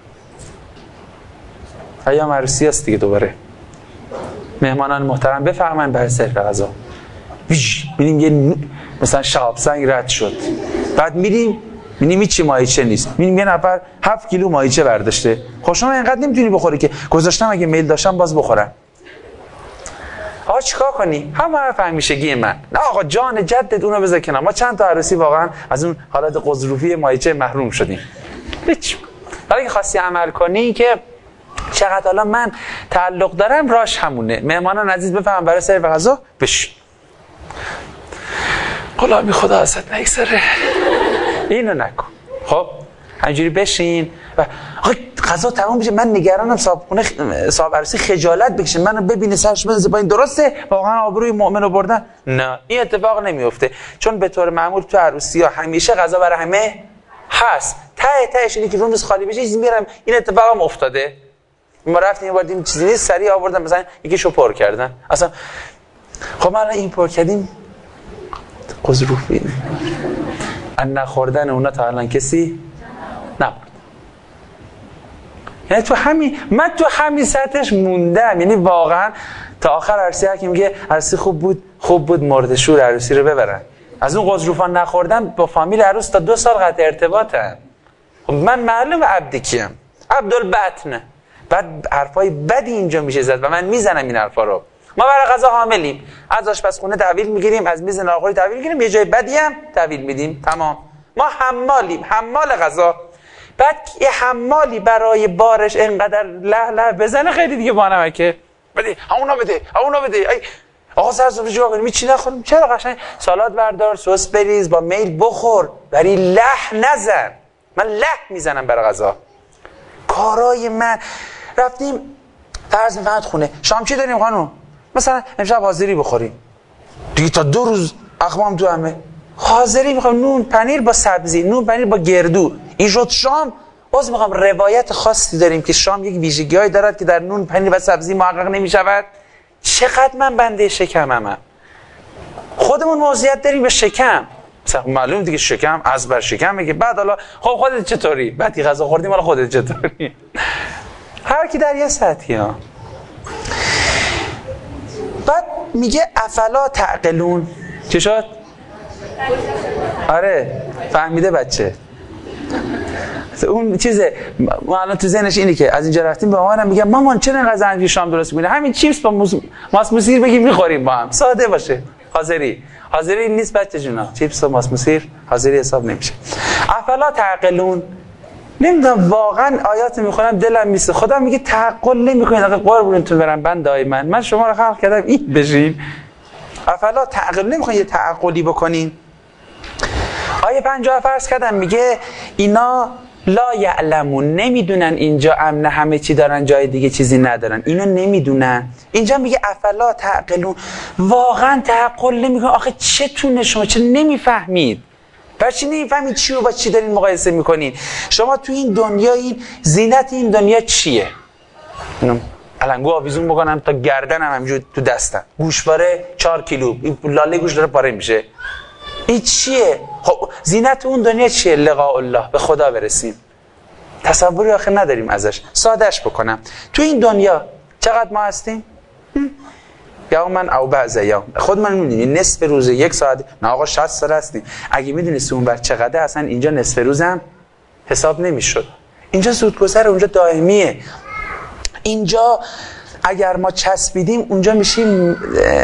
ایام عروسی هست دیگه. دوباره مهمانان محترم بفرمایید برای سرو غذا. ویش میریم یه مثلا شاب سنگ رد شد، بعد میریم میریم هیچی ماهیچه نیست، میریم یه نفر هفت کیلو ماهیچه برداشته. خب شما اینقدر نمیتونی بخوری که گذاشتم اگه میل داشتم باز بخورم. آقا چیکار کنی؟ همون حرف همیشگی من. نه آقا جان جدت اونو بذار کنار. ما چند تا عروسی واقعا از اون حالت قضروفی ماهیچه محروم شدیم. هیچ. حالا که خواستی عمل کنی که چقدر حالا من تعلق دارم راش همونه. مهمانان عزیز بفهم برای سرو غذا بش. غلامی خدا ازت نگذره. اینو نکن. خب همینجوری بشین و آقا غذا تمام بشه. من نگرانم صاحبخونه صاحب عروسی خجالت بکشه، منو ببینه سرش بزنه با این. درسته واقعا آبروی مؤمن رو بردن؟ نه، این اتفاق نمیفته، چون به طور معمول تو عروسی‌ها همیشه غذا برای همه هست. ته تهش اینه که اون روز خالی بشه چیزی میارم. این اتفاق هم افتاده. ما رفتیم یه بار دیدیم چیزی نیست، سریع آوردن مثلا یکیشو پر کردن. اصلا خب ما الان این پر کردیم قضروفی ان نخوردن اونا تا الان کسی نبود. یعنی تو همین من تو همین سطحش موندم. یعنی واقعا تا آخر عروسی هر کی میگه عروسی خوب بود خوب بود مرده‌شور عروسی رو ببرن. از اون قضروفان نخوردن با فامیل عروس تا دو سال قطع ارتباطن. خب من معلوم عبد کیم؟ عبدالبطن. بعد حرفای بدی اینجا میشه زد و من میزنم این حرفا رو. ما برای غذا حاملیم، از آشپزخونه تحویل میگیریم، از میز ناهاری تحویل میگیریم، یه جای بدی هم تحویل میدیم. تمام، ما حمالیم، حمال غذا. بعد یه حمالی برای بارش انقدر له له بزنه خیلی دیگه با نمکه، بده همونا بده همونا بده. ای آقا سر سفره جا کنیم چی نخوریم؟ چرا قشنگ سالاد بردار، سس بریز، با میل بخور، ولی له نزن. من له میزنم برای غذا. کارای من رفتیم فرض میفهمد خونه شام چی داریم خانم؟ مثلا امشب حاضری بخوریم دیگه، تا دو روز اخمام تو همه حاضری میخوام، نون پنیر با سبزی، نون پنیر با گردو. این شد شام. باز میخوام روایت خاصی داریم که شام یک ویژگی‌هایی دارد که در نون پنیر و سبزی محقق نمیشود. چقدر من بنده شکمم. خودمون موضوعیت داریم به شکم، مثلا معلوم دیگه شکم از بر شکم میگه. بعد حالا خب خودت چطوری؟ بعد که غذا خوردیم حالا خودت چطوری؟ هر کی در یه سطحی ها. بعد میگه افلا تعقلون. چی شد؟ آره فهمیده بچه. اون چیزه ما الان تو ذهنش اینه که از اینجا رفتیم به مامانم میگم مامان چرا اینقدر زنجبیل شام درست می‌کنی؟ همین چیپس با موز... ماست موسیر بگیم می‌خوریم با هم، ساده باشه. حاضری حاضری نیست بچه جونا، چیپس و ماست موسیر حاضری حساب نمیشه. افلا تعقلون. نمیدونم واقعا آیات میخونم دلم میسه، خدا میگه تعقل نمیکنید. آقا قربونتون برم بندای من من شما رو خلق کردم این بشین. افلا تعقلون، نمیخواین یه تعقلی بکنین؟ آیه پنجاه فرض کردم میگه اینا لا یعلمون، نمیدونن اینجا امن همه چی دارن جای دیگه چیزی ندارن، اینو نمیدونن. اینجا میگه افلا تعقلون، واقعا تعقل نمیکنن. آخه چتونه شما چه نمیفهمید؟ برچی نمیفهمید چی رو با چی دارین مقایسه میکنین؟ شما تو این دنیا این زینت این دنیا چیه؟ اینو علنگو آویزون بکنم تا گردنم همینجور تو دستم، گوشواره چهار کیلو این لاله گوش داره پاره میشه. این چیه؟ خب زینت اون دنیا چیه؟ لقاء الله، به خدا برسیم. تصوری آخه نداریم ازش. سادهش بکنم، تو این دنیا چقدر ما هستیم؟ یا من او بعض ایام، خود من میدونی نصف روز یک ساعت، نه آقا شصت سال هستیم. اگه میدونستی اون بر چقدر، اصلا اینجا نصف روزم حساب نمیشد. اینجا زودگذر، اونجا دائمیه. اینجا اگر ما چسبیدیم اونجا میشیم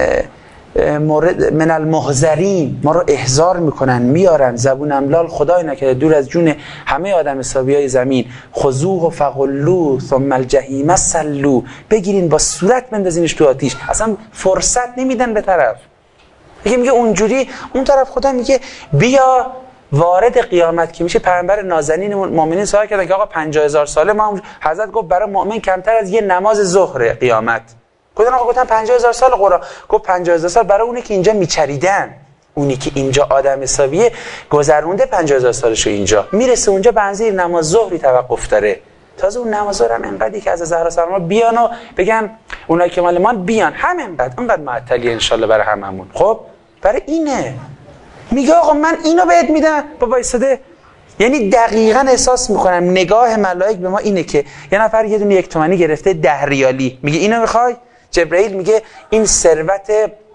مورد من المحذرین، ما رو احذار میکنن، میارن زبون املال خدای نکرده دور از جون همه آدم حسابیای زمین. خذوه و فغلوه ثم الجحیم صلوا، بگیرین با صورت بندازینش تو آتیش. اصلا فرصت نمیدن به طرف. میگه میگه اونجوری اون طرف خدا میگه بیا وارد قیامت که میشه. پیامبر نازنین مؤمنین سوال کردن که آقا پنجاه هزار ساله ما، حضرت گفت برای مؤمن کمتر از یه نماز ظهر قیامت. گفتن آقا گفتن پنجاه هزار سال قرآن. گفت پنجاه هزار سال برای اونه که اینجا میچریدن، اونی که اینجا آدم حسابیه گذرونده پنجاه هزار سالشو اینجا، میرسه اونجا بنظیر نماز ظهری توقف داره. تازه اون نماز ظهر هم انقدری که از زهرا سلام بیان و بگن اونایی که مال من بیان، همین بعد اونقدر معطلی ان شاءالله برای هممون. خب برای اینه میگه آقا من اینو بهت میدم بابا ایستاده. یعنی دقیقاً احساس میکنم نگاه ملائک به ما اینه که یه نفر یه دونه یک تومانی گرفته ده ریالی، میگه اینو میخوای؟ جبرئیل میگه این ثروت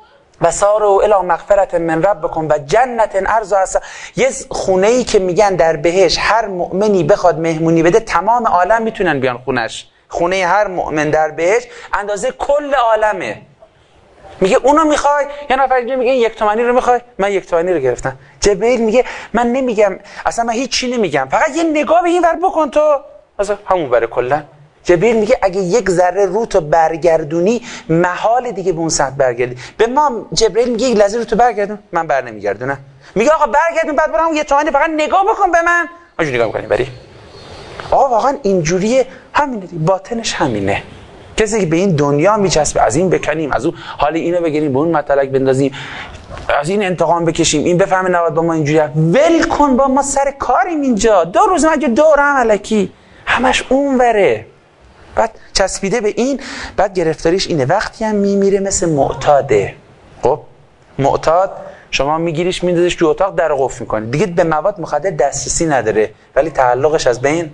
وساروا الی مغفرة من ربکم و جنت عرضها، یه خونه‌ای که میگن در بهش هر مؤمنی بخواد مهمونی بده تمام عالم میتونن بیان خونش. خونه هر مؤمن در بهش اندازه کل عالمه. میگه اونو میخوای؟ یه نفر دیگه میگه این یک تومانی رو میخوای؟ من یک تومانی رو گرفتم. جبرئیل میگه من نمیگم، اصلا من هیچ چی نمیگم، فقط یه نگاه به این ور بکن تو، اصلا همون بره کلا. جبرئیل میگه اگه یک ذره روتو برگردونی محال دیگه به اون سمت برگردی. به ما جبرئیل میگه یک لحظه روتو برگردون، من بر نمیگردونم. میگه آقا برگردون بعد برام یه تومانی فقط نگاه بکن به من. اونجوری نگاه میکنی بری. آقا واقعا اینجوریه، همینه، باطنش همینه. کسی که به این دنیا میچسبه، از این بکنیم، از اون حال اینو بگیریم، به اون مطلق بندازیم، از این انتقام بکشیم، این بفهمه نباید با ما اینجوری. ول کن، با ما سر کاریم اینجا. دو روز مگه دور هم الکی، همش اون وره. بعد چسبیده به این، بعد گرفتاریش اینه. وقتی هم میمیره مثل معتاده. خب معتاد شما میگیریش میندازیش تو اتاق در قفل میکنی، دیگه به مواد مخدر دسترسی نداره، ولی تعلقش از بین،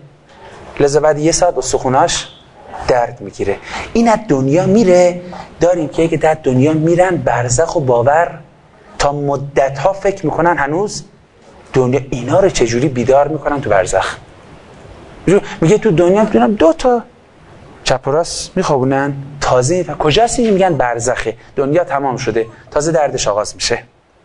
لذا بعد یه ساعت استخوناش درد میگیره. این از دنیا میره. داریم که که در دنیا میرن برزخ و باور تا مدت ها فکر میکنن هنوز دنیا، اینا رو چجوری بیدار میکنن تو برزخ. میگه تو دنیا میتونم دو تا چپ و راست میخوابونن. تازه و کجاست این؟ میگن برزخه، دنیا تمام شده، تازه دردش آغاز میشه.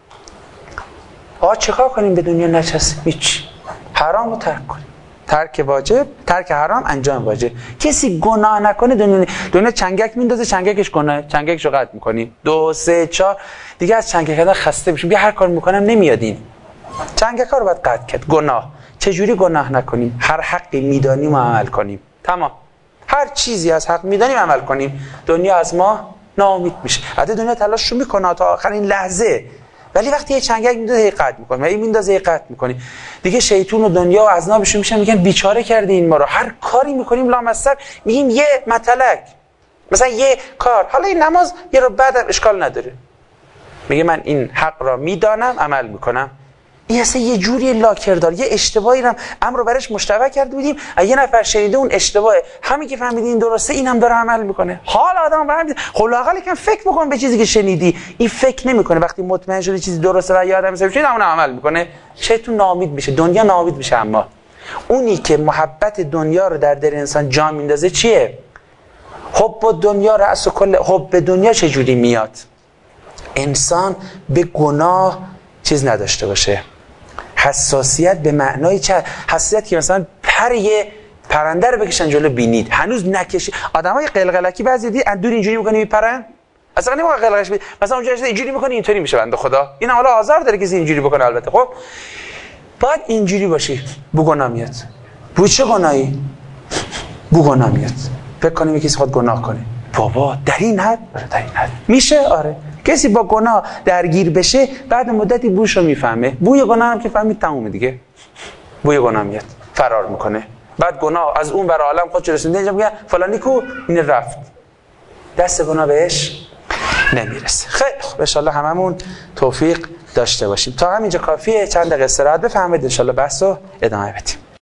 آقا چیکار کنیم به دنیا نچسبیم؟ هیچ، حرام رو ترک کنیم. ترک واجب، ترک حرام، انجام واجب. کسی گناه نکنه دنیا دنیا چنگک میندازه، چنگکش گناه، چنگکش رو قطع میکنیم. دو سه چهار دیگه از چنگک کردن خسته میشیم، دیگه هر کار میکنم نمیاد. این چنگک ها رو باید قطع کرد. گناه چجوری گناه نکنیم؟ هر حقی میدانیم و عمل کنیم. تمام. هر چیزی از حق میدانیم عمل کنیم، دنیا از ما ناامید میشه. البته دنیا تلاش رو میکنه تا آخرین لحظه، ولی وقتی یه چنگک میندازه قطع میکنه و این میندازه قطع میکنی، دیگه شیطون و دنیا و اذنابشون میشن، میگن بیچاره کرده این ما رو. هر کاری میکنیم لامصب میگیم یه متلک، مثلا یه کار، حالا این نماز یه رو بعدم اشکال نداره، میگه من این حق را میدانم عمل میکنم. این اصلا یه جوری لاکردار، یه اشتباهی رو امر رو برش مشتبه کرده بودیم، یه نفر شنیده اون اشتباهه، همین که فهمیدی این درسته اینم داره عمل میکنه. حالا آدم فهمید خب لااقل یکم فکر میکنه به چیزی که شنیدی. این فکر نمیکنه، وقتی مطمئن شده چیزی درسته و یه آدم حسابش اون عمل میکنه، شیطون ناامید میشه، دنیا ناامید میشه. اما اونی که محبت دنیا رو در دل انسان جا میندازه چیه؟ حب دنیا رأس کل. حب دنیا چه جوری میاد؟ انسان به گناه چیز نداشته باشه، حساسیت به معنای چه؟ حساسیت که مثلا پر یه پرنده رو بکشن جلو بینید، هنوز نکشی. آدمای قلقلکی بعضی دی دور اینجوری میکنه میپرن، اصلا نمیگه قلقلش بید. مثلا اونجوری اینجوری میکنه اینطوری میشه بنده خدا. این حالا آزار داره کسی اینجوری بکنه. البته خب باید اینجوری باشی. بو گناه میاد. بو چه گناهی؟ بو گناه میاد. فکر کنیم کسی خود گناه کنه. بابا در این حد، در این حد میشه. آره کسی با گناه درگیر بشه بعد مدتی بوشو میفهمه. بوی گناه هم که فهمید تمومه دیگه. بوی گناه میاد، فرار میکنه. بعد گناه از اون ور عالم خودش رسونده، اینجا میگه فلانی کو این رفت، دست گناه بهش نمیرسه. خیلی خب ان شاءالله هممون توفیق داشته باشیم. تا همینجا کافیه. چند دقیقه استراحت بفرمایید، ان شاءالله بحثو ادامه بدیم.